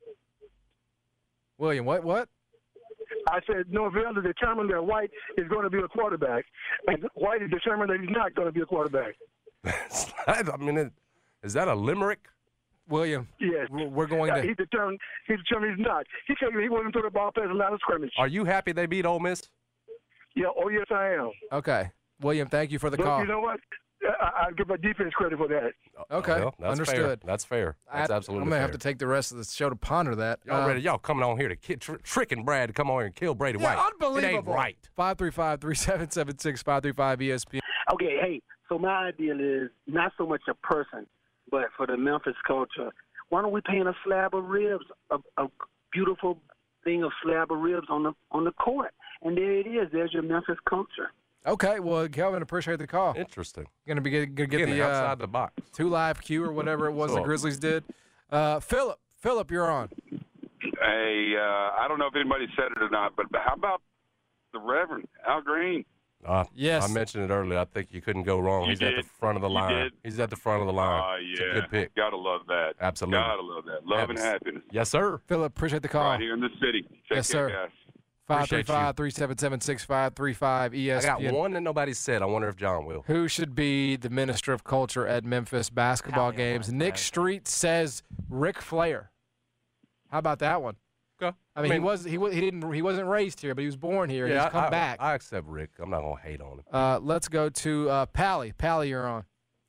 [SPEAKER 2] William, what? What?
[SPEAKER 15] I said Norvell is determined that White is going to be a quarterback, and White is determined that he's not going to be a quarterback.
[SPEAKER 3] I mean, it, is that a limerick?
[SPEAKER 2] William,
[SPEAKER 15] yes,
[SPEAKER 2] we're going
[SPEAKER 15] uh,
[SPEAKER 2] to.
[SPEAKER 15] He's determined. He's determined he's not. He can't. He wasn't throw the ball past the line of scrimmage.
[SPEAKER 3] Are you happy they beat Ole Miss?
[SPEAKER 15] Yeah. Oh yes, I am.
[SPEAKER 2] Okay, William, thank you for the
[SPEAKER 15] but
[SPEAKER 2] call.
[SPEAKER 15] You know what? I, I give my defense credit for that.
[SPEAKER 2] Okay,
[SPEAKER 3] well, that's
[SPEAKER 2] understood.
[SPEAKER 3] Fair. That's fair. That's
[SPEAKER 2] I,
[SPEAKER 3] absolutely
[SPEAKER 2] I'm gonna
[SPEAKER 3] fair.
[SPEAKER 2] have to take the rest of the show to ponder that.
[SPEAKER 3] Y'all
[SPEAKER 2] Uh,
[SPEAKER 3] ready? Y'all coming on here to kid, tr- tricking Brad to come on here and kill Brady
[SPEAKER 2] Yeah,
[SPEAKER 3] White.
[SPEAKER 2] unbelievable.
[SPEAKER 3] It ain't right.
[SPEAKER 2] five three five, three seven seven six, five three five E S P N.
[SPEAKER 16] Okay, hey, so my ideal is not so much a person, but for the Memphis culture. Why don't we paint a slab of ribs, a, a beautiful thing of slab of ribs on the on the court? And there it is. There's your Memphis culture.
[SPEAKER 2] Okay, well, Kelvin, appreciate the call.
[SPEAKER 3] Interesting.
[SPEAKER 2] Going to be going to get
[SPEAKER 3] Again,
[SPEAKER 2] the
[SPEAKER 3] outside
[SPEAKER 2] uh,
[SPEAKER 3] the box.
[SPEAKER 2] two live Q or whatever it was the
[SPEAKER 3] Sure.
[SPEAKER 2] Grizzlies did. Uh, Philip, Philip, you're on.
[SPEAKER 17] Hey, uh, I don't know if anybody said it or not, but how about the Reverend Al Green?
[SPEAKER 3] Uh,
[SPEAKER 2] yes.
[SPEAKER 3] I mentioned it earlier. I think you couldn't go wrong.
[SPEAKER 17] You
[SPEAKER 3] He's at
[SPEAKER 17] did.
[SPEAKER 3] the front of the
[SPEAKER 17] You
[SPEAKER 3] line.
[SPEAKER 17] did.
[SPEAKER 3] He's at the front of the line.
[SPEAKER 17] Oh,
[SPEAKER 3] It's
[SPEAKER 17] yeah.
[SPEAKER 3] a good pick.
[SPEAKER 17] Gotta love that.
[SPEAKER 3] Absolutely.
[SPEAKER 17] Gotta love that. Love and
[SPEAKER 3] Abs-
[SPEAKER 17] happiness.
[SPEAKER 3] Yes, sir.
[SPEAKER 2] Philip, appreciate the call.
[SPEAKER 17] Right here in the city. Take
[SPEAKER 2] Yes,
[SPEAKER 17] care,
[SPEAKER 2] sir.
[SPEAKER 17] guys.
[SPEAKER 2] five three
[SPEAKER 3] Appreciate you.
[SPEAKER 2] five, three seven seven six, five three five E S P
[SPEAKER 3] I
[SPEAKER 2] N.
[SPEAKER 3] got one that nobody said. I wonder if John will.
[SPEAKER 2] Who should be the minister of culture at Memphis basketball games? Nick Street says Ric Flair. How about that one?
[SPEAKER 3] Okay.
[SPEAKER 2] I mean, he was he was he didn't he wasn't raised here, but he was born here. and
[SPEAKER 3] Yeah,
[SPEAKER 2] he's come
[SPEAKER 3] I,
[SPEAKER 2] back.
[SPEAKER 3] I accept Rick. I'm not gonna hate on him.
[SPEAKER 2] Uh, let's go to uh, Pally. Pally, you're on.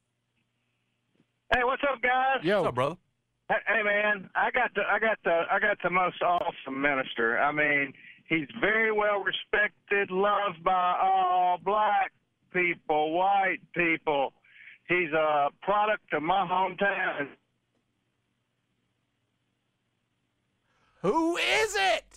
[SPEAKER 11] Hey, what's up, guys?
[SPEAKER 2] Yo,
[SPEAKER 3] What's up, brother?
[SPEAKER 11] Hey, hey, man, I got the I got the I got the most awesome minister. I mean, he's very well respected, loved by all black people, white people. He's a product of my hometown.
[SPEAKER 2] Who is it?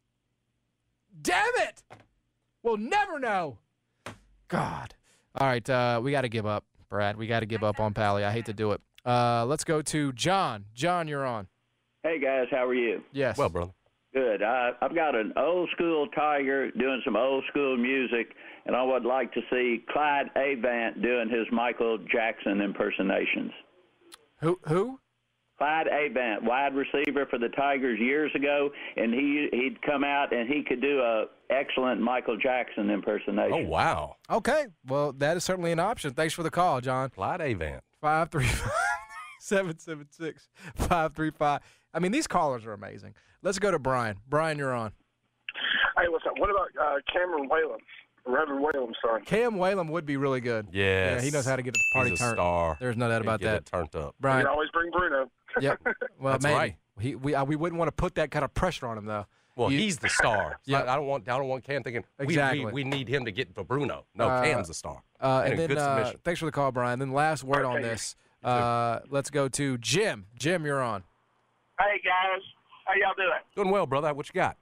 [SPEAKER 2] Damn it! We'll never know. God. All right, uh, we got to give up, Brad. We got to give up on Pally. I hate to do it. Uh, let's go to John. John, you're on.
[SPEAKER 18] Hey, guys, how are you?
[SPEAKER 2] Yes.
[SPEAKER 3] Well, brother.
[SPEAKER 18] Good. I, I've got an old school Tiger doing some old school music, and I would like to see Clyde Avant doing his Michael Jackson impersonations.
[SPEAKER 2] Who? Who?
[SPEAKER 18] Clyde Avant, wide receiver for the Tigers years ago, and he he'd come out and he could do a excellent Michael Jackson impersonation.
[SPEAKER 3] Oh wow.
[SPEAKER 2] Okay. Well, that is certainly an option. Thanks for the call, John.
[SPEAKER 3] Clyde Avant.
[SPEAKER 2] Five three five seven seven six five three five. I mean, these callers are amazing. Let's go to Brian. Brian, you're on.
[SPEAKER 6] Hey, what's up? What about uh, Cameron Whalen? Reverend Whalen, sorry.
[SPEAKER 2] Cam Whalen would be really good.
[SPEAKER 3] Yes.
[SPEAKER 2] Yeah, he knows how to get the party
[SPEAKER 3] He's a
[SPEAKER 2] turned.
[SPEAKER 3] star.
[SPEAKER 2] There's no doubt
[SPEAKER 3] He'd
[SPEAKER 2] about
[SPEAKER 3] get
[SPEAKER 2] that.
[SPEAKER 3] it turned up.
[SPEAKER 6] You
[SPEAKER 2] Brian.
[SPEAKER 6] can always bring Bruno.
[SPEAKER 2] Yep. Well,
[SPEAKER 3] That's
[SPEAKER 2] maybe.
[SPEAKER 3] right.
[SPEAKER 2] He, we uh, we wouldn't want to put that kind of pressure on him, though.
[SPEAKER 3] Well,
[SPEAKER 2] You-
[SPEAKER 3] he's the star.
[SPEAKER 2] Yeah.
[SPEAKER 3] yeah. I don't want. I don't want Cam thinking we-
[SPEAKER 2] Exactly.
[SPEAKER 3] we, we need him to get for Bruno. No,
[SPEAKER 2] Uh,
[SPEAKER 3] Cam's the star.
[SPEAKER 2] Uh,
[SPEAKER 3] and
[SPEAKER 2] and
[SPEAKER 3] a
[SPEAKER 2] then,
[SPEAKER 3] good
[SPEAKER 2] uh,
[SPEAKER 3] submission.
[SPEAKER 2] thanks for the call, Brian. Then last word on this. Uh, let's go to Jim. Jim, you're on.
[SPEAKER 11] Hey, guys, how y'all doing?
[SPEAKER 3] Doing well, brother. What you got?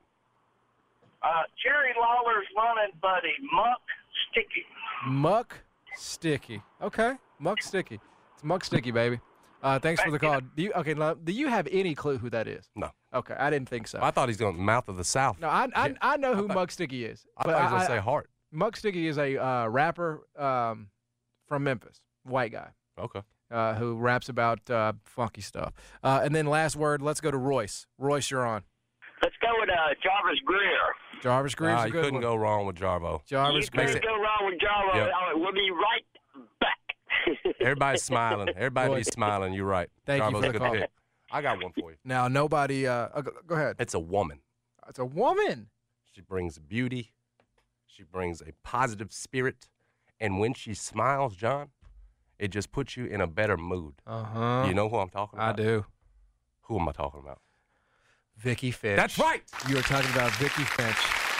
[SPEAKER 11] Uh, Jerry Lawler's running buddy, Muck Sticky.
[SPEAKER 2] Muck Sticky. Okay, Muck Sticky. It's Muck Sticky, baby. Uh, thanks for the call. Do you okay? Now, do you have any clue who that is?
[SPEAKER 3] No.
[SPEAKER 2] Okay, I didn't think so.
[SPEAKER 3] I thought he's going mouth of the South.
[SPEAKER 2] No, I I, I know who
[SPEAKER 3] thought-
[SPEAKER 2] Muck Sticky is.
[SPEAKER 3] I
[SPEAKER 2] but
[SPEAKER 3] thought he was going to say Hart.
[SPEAKER 2] Muck Sticky is a uh, rapper um, from Memphis, white guy.
[SPEAKER 3] Okay.
[SPEAKER 2] Uh, who raps about uh, funky stuff. Uh, and then last word, let's go to Royce. Royce, you're on.
[SPEAKER 10] Let's go with uh, Jarvis Greer.
[SPEAKER 2] Jarvis Greer's
[SPEAKER 3] Ah,
[SPEAKER 2] a
[SPEAKER 3] you
[SPEAKER 2] good
[SPEAKER 3] couldn't
[SPEAKER 2] one.
[SPEAKER 3] go wrong with Jarvo.
[SPEAKER 2] Jarvis
[SPEAKER 10] You
[SPEAKER 2] Greer.
[SPEAKER 10] can't go wrong with Jarvis.
[SPEAKER 3] Yep.
[SPEAKER 10] Uh, We'll be right back.
[SPEAKER 3] Everybody's smiling. Everybody's
[SPEAKER 2] Royce.
[SPEAKER 3] smiling. You're right.
[SPEAKER 2] Thank you
[SPEAKER 3] Jarvo's
[SPEAKER 2] for
[SPEAKER 3] a
[SPEAKER 2] the
[SPEAKER 3] good
[SPEAKER 2] call.
[SPEAKER 3] pick. I got one for you.
[SPEAKER 2] Now, nobody, uh, uh, go, go ahead.
[SPEAKER 3] It's a woman.
[SPEAKER 2] It's a woman.
[SPEAKER 3] She brings beauty. She brings a positive spirit. And when she smiles, John, it just puts you in a better mood.
[SPEAKER 2] Uh-huh.
[SPEAKER 3] You know who I'm talking
[SPEAKER 2] I
[SPEAKER 3] about?
[SPEAKER 2] do.
[SPEAKER 3] Who am I talking about?
[SPEAKER 2] Vicky Finch.
[SPEAKER 3] That's right.
[SPEAKER 2] You were talking about Vicky Finch.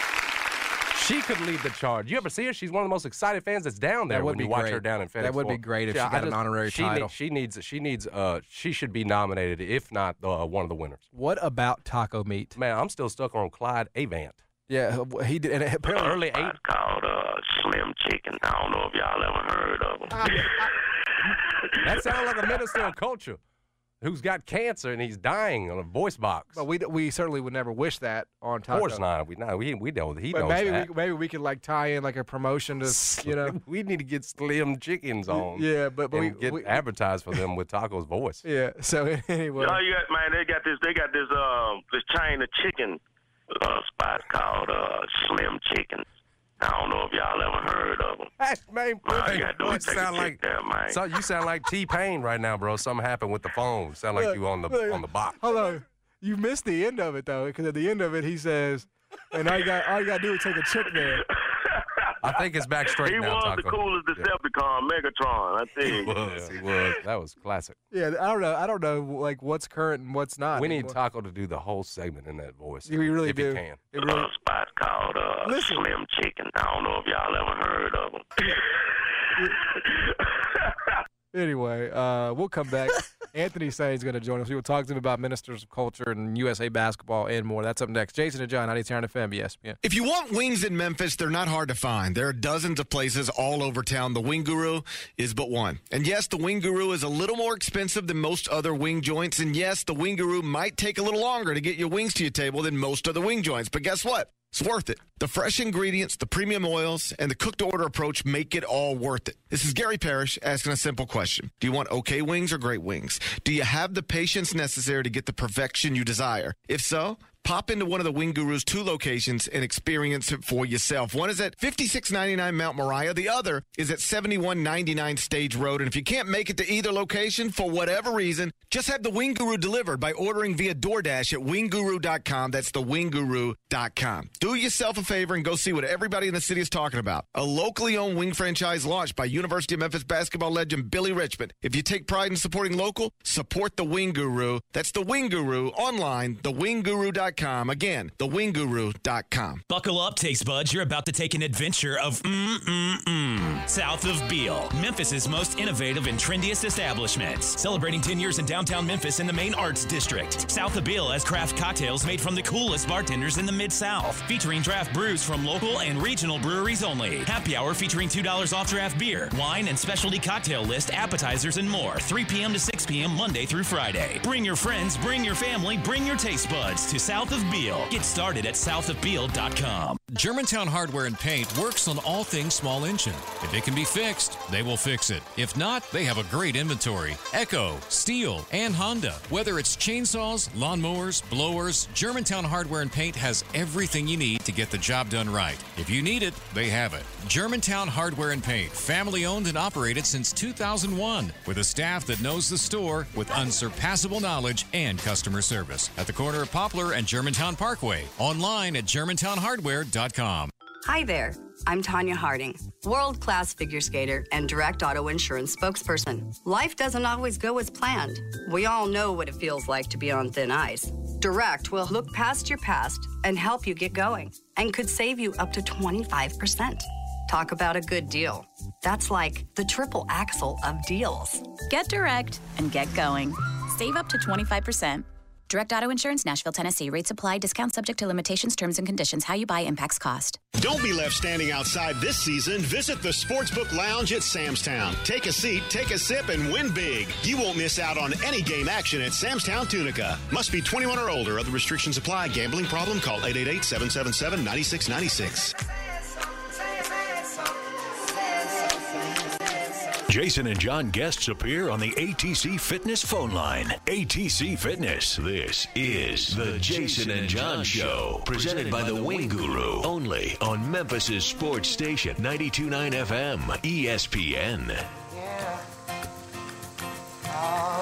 [SPEAKER 3] She could lead the charge. You ever see her? She's one of the most excited fans that's down there
[SPEAKER 2] That would
[SPEAKER 3] when
[SPEAKER 2] be
[SPEAKER 3] you watch
[SPEAKER 2] great.
[SPEAKER 3] her down in FedEx
[SPEAKER 2] That would be
[SPEAKER 3] Forum.
[SPEAKER 2] great if
[SPEAKER 3] Yeah,
[SPEAKER 2] she got
[SPEAKER 3] I
[SPEAKER 2] an honorary
[SPEAKER 3] she
[SPEAKER 2] title.
[SPEAKER 3] Need, she needs. She needs. Uh, she should be nominated, if not uh, one of the winners.
[SPEAKER 2] What about taco meat?
[SPEAKER 3] Man, I'm still stuck on Clyde Avant.
[SPEAKER 2] Yeah, he did. And apparently,
[SPEAKER 3] Early eight.
[SPEAKER 10] It's called uh, Slim Chicken. I don't know if y'all ever heard of them.
[SPEAKER 3] That sounds like a minister of culture. who's got cancer and he's dying on a voice box.
[SPEAKER 2] But we we certainly would never wish that on Taco.
[SPEAKER 3] Of course not. We no, we we know he
[SPEAKER 2] but
[SPEAKER 3] knows
[SPEAKER 2] maybe
[SPEAKER 3] that.
[SPEAKER 2] We, maybe we could like tie in like a promotion to you know.
[SPEAKER 3] We need to get Slim Chickens on.
[SPEAKER 2] Yeah, but, but
[SPEAKER 3] and
[SPEAKER 2] we
[SPEAKER 3] get
[SPEAKER 2] we,
[SPEAKER 3] advertised for them with Taco's voice.
[SPEAKER 2] Yeah. So anyway.
[SPEAKER 10] Oh, you got man. They got this. They got this. Um, this chain of chicken uh, spots called uh, Slim Chickens. I don't know if y'all ever heard of them.
[SPEAKER 3] Hey, man,
[SPEAKER 10] All
[SPEAKER 3] hey,
[SPEAKER 10] you gotta do is take a
[SPEAKER 3] sound
[SPEAKER 10] chick
[SPEAKER 3] like
[SPEAKER 10] there, man.
[SPEAKER 3] so you sound like T-Pain right now, bro. Something happened with the phone. Sound like
[SPEAKER 2] Look,
[SPEAKER 3] you on the
[SPEAKER 2] look,
[SPEAKER 3] on the box.
[SPEAKER 2] Hold on. You missed the end of it though, because at the end of it he says, "And all you got, all you got to do is take a chick there."
[SPEAKER 3] I think it's back straight
[SPEAKER 10] he
[SPEAKER 3] now,
[SPEAKER 10] was
[SPEAKER 3] Taco.
[SPEAKER 10] the coolest Decepticon, Megatron. I tell you.
[SPEAKER 3] He was. He was. That was classic.
[SPEAKER 2] Yeah, I don't know. I don't know like what's current and what's not.
[SPEAKER 3] We need
[SPEAKER 2] anymore.
[SPEAKER 3] Taco to do the whole segment in that voice.
[SPEAKER 2] We really
[SPEAKER 3] if
[SPEAKER 2] do.
[SPEAKER 3] He can.
[SPEAKER 2] It really,
[SPEAKER 10] Uh, spots called uh,
[SPEAKER 2] Listen.
[SPEAKER 10] Slim Chicken. I don't know if y'all ever heard of them.
[SPEAKER 2] Anyway, uh, we'll come back. Anthony Sain is going to join us. We will talk to him about Ministers of Culture and U S A basketball and more. That's up next. Jason and John, ninety-two F M, E S P N.
[SPEAKER 19] If you want wings in Memphis, they're not hard to find. There are dozens of places all over town. The Wing Guru is but one. And yes, the Wing Guru is a little more expensive than most other wing joints. And yes, the Wing Guru might take a little longer to get your wings to your table than most other wing joints. But guess what? It's worth it. The fresh ingredients, the premium oils, and the cook-to-order approach make it all worth it. This is Gary Parrish asking a simple question. Do you want okay wings or great wings? Do you have the patience necessary to get the perfection you desire? If so, pop into one of the Wing Guru's two locations and experience it for yourself. One is at fifty-six ninety-nine Mount Moriah. The other is at seventy-one ninety-nine Stage Road. And if you can't make it to either location for whatever reason, just have the Wing Guru delivered by ordering via DoorDash at wing guru dot com. That's the wing guru dot com. Do yourself a favor and go see what everybody in the city is talking about. A locally owned wing franchise launched by University of Memphis basketball legend Billy Richmond. If you take pride in supporting local, support the Wing Guru. That's the Wing Guru online, the wing guru dot com. Again, the wing guru dot com.
[SPEAKER 20] Buckle up, taste buds. You're about to take an adventure of mm-mm-mm. South of Beale, Memphis's most innovative and trendiest establishments. Celebrating ten years in downtown Memphis in the main arts district. South of Beale has craft cocktails made from the coolest bartenders in the Mid-South. Featuring draft brews from local and regional breweries only. Happy hour featuring two dollars off draft beer, wine, and specialty cocktail list, appetizers, and more. three p.m. to six p.m. Monday through Friday. Bring your friends, bring your family, bring your taste buds to South of Beale. Get started at south of beale dot com.
[SPEAKER 21] Germantown Hardware and Paint works on all things small engine. If it can be fixed, they will fix it. If not, they have a great inventory. Echo, Steel, and Honda. Whether it's chainsaws, lawnmowers, blowers, Germantown Hardware and Paint has everything you need to get the job done right. If you need it, they have it. Germantown Hardware and Paint, family owned and operated since two thousand one, with a staff that knows the store with unsurpassable knowledge and customer service. At the corner of Poplar and Germantown Parkway. Online at germantown hardware dot com.
[SPEAKER 22] Hi there. I'm Tanya Harding, world-class figure skater and Direct Auto Insurance spokesperson. Life doesn't always go as planned. We all know what it feels like to be on thin ice. Direct will look past your past and help you get going and could save you up to twenty-five percent. Talk about a good deal. That's like the triple axle of deals.
[SPEAKER 23] Get Direct and get going. Save up to twenty-five percent. Direct Auto Insurance, Nashville, Tennessee. Rates apply. Discount subject to limitations, terms, and conditions. How you buy impacts cost.
[SPEAKER 24] Don't be left standing outside this season. Visit the Sportsbook Lounge at Sam's Town. Take a seat, take a sip, and win big. You won't miss out on any game action at Sam's Town Tunica. Must be twenty-one or older. Other restrictions apply. Gambling problem? Call eight eight eight, seven seven seven, nine six nine six.
[SPEAKER 25] Jason and John guests appear on the A T C Fitness phone line. A T C Fitness. This is the Jason and John Show, presented by the Wing Guru, only on Memphis's sports station, ninety-two point nine F M, E S P N.
[SPEAKER 26] Yeah. All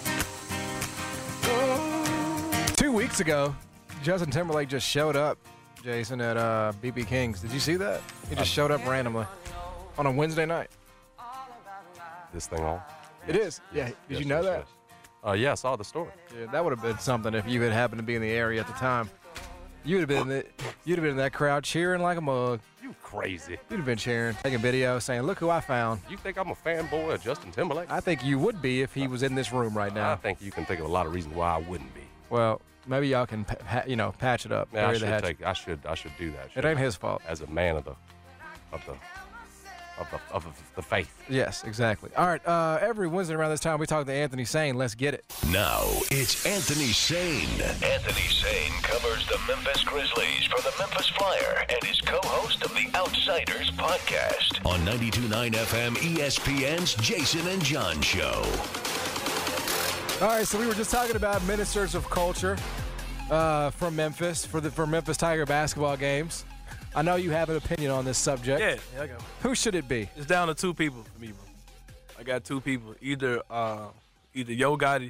[SPEAKER 26] right.
[SPEAKER 2] Two weeks ago, Justin Timberlake just showed up, Jason, at uh, B B King's. Did you see that? He just showed up randomly on a Wednesday night.
[SPEAKER 3] This thing on?
[SPEAKER 2] It is. Yeah. Did
[SPEAKER 3] Yes,
[SPEAKER 2] you know
[SPEAKER 3] yes,
[SPEAKER 2] that?
[SPEAKER 3] yes. Uh, yeah, I saw the story.
[SPEAKER 2] Yeah, that would have been something if you had happened to be in the area at the time. You'd have been in the, you'd have been in that crowd cheering like a mug.
[SPEAKER 3] You crazy.
[SPEAKER 2] You'd have been cheering, taking video, saying, "Look who I found."
[SPEAKER 3] You think I'm a fanboy of Justin Timberlake?
[SPEAKER 2] I think you would be if he was in this room right now.
[SPEAKER 3] I think you can think of a lot of reasons why I wouldn't be.
[SPEAKER 2] Well, maybe y'all can, pa- you know, patch it up.
[SPEAKER 3] Yeah, I
[SPEAKER 2] bury the
[SPEAKER 3] should
[SPEAKER 2] hatchet.
[SPEAKER 3] take. I should. I should do that.
[SPEAKER 2] It ain't his fault.
[SPEAKER 3] As a man of the, of the, of the, of the faith.
[SPEAKER 2] Yes, exactly. All right, uh, every Wednesday around this time, we talk to Anthony Sane. Let's get it.
[SPEAKER 25] Now it's Anthony Sane. Anthony Sane covers the Memphis Grizzlies for the Memphis Flyer and is co-host of the Outsiders podcast on ninety-two point nine F M E S P N's Jason and John Show.
[SPEAKER 2] All right, so we were just talking about ministers of culture uh, from Memphis for the for Memphis Tiger basketball games. I know you have an opinion on this subject.
[SPEAKER 1] Yeah, yeah, I got one.
[SPEAKER 2] Who should it be?
[SPEAKER 1] It's down to two people for me, bro. I got two people. Either uh, either Yo Gotti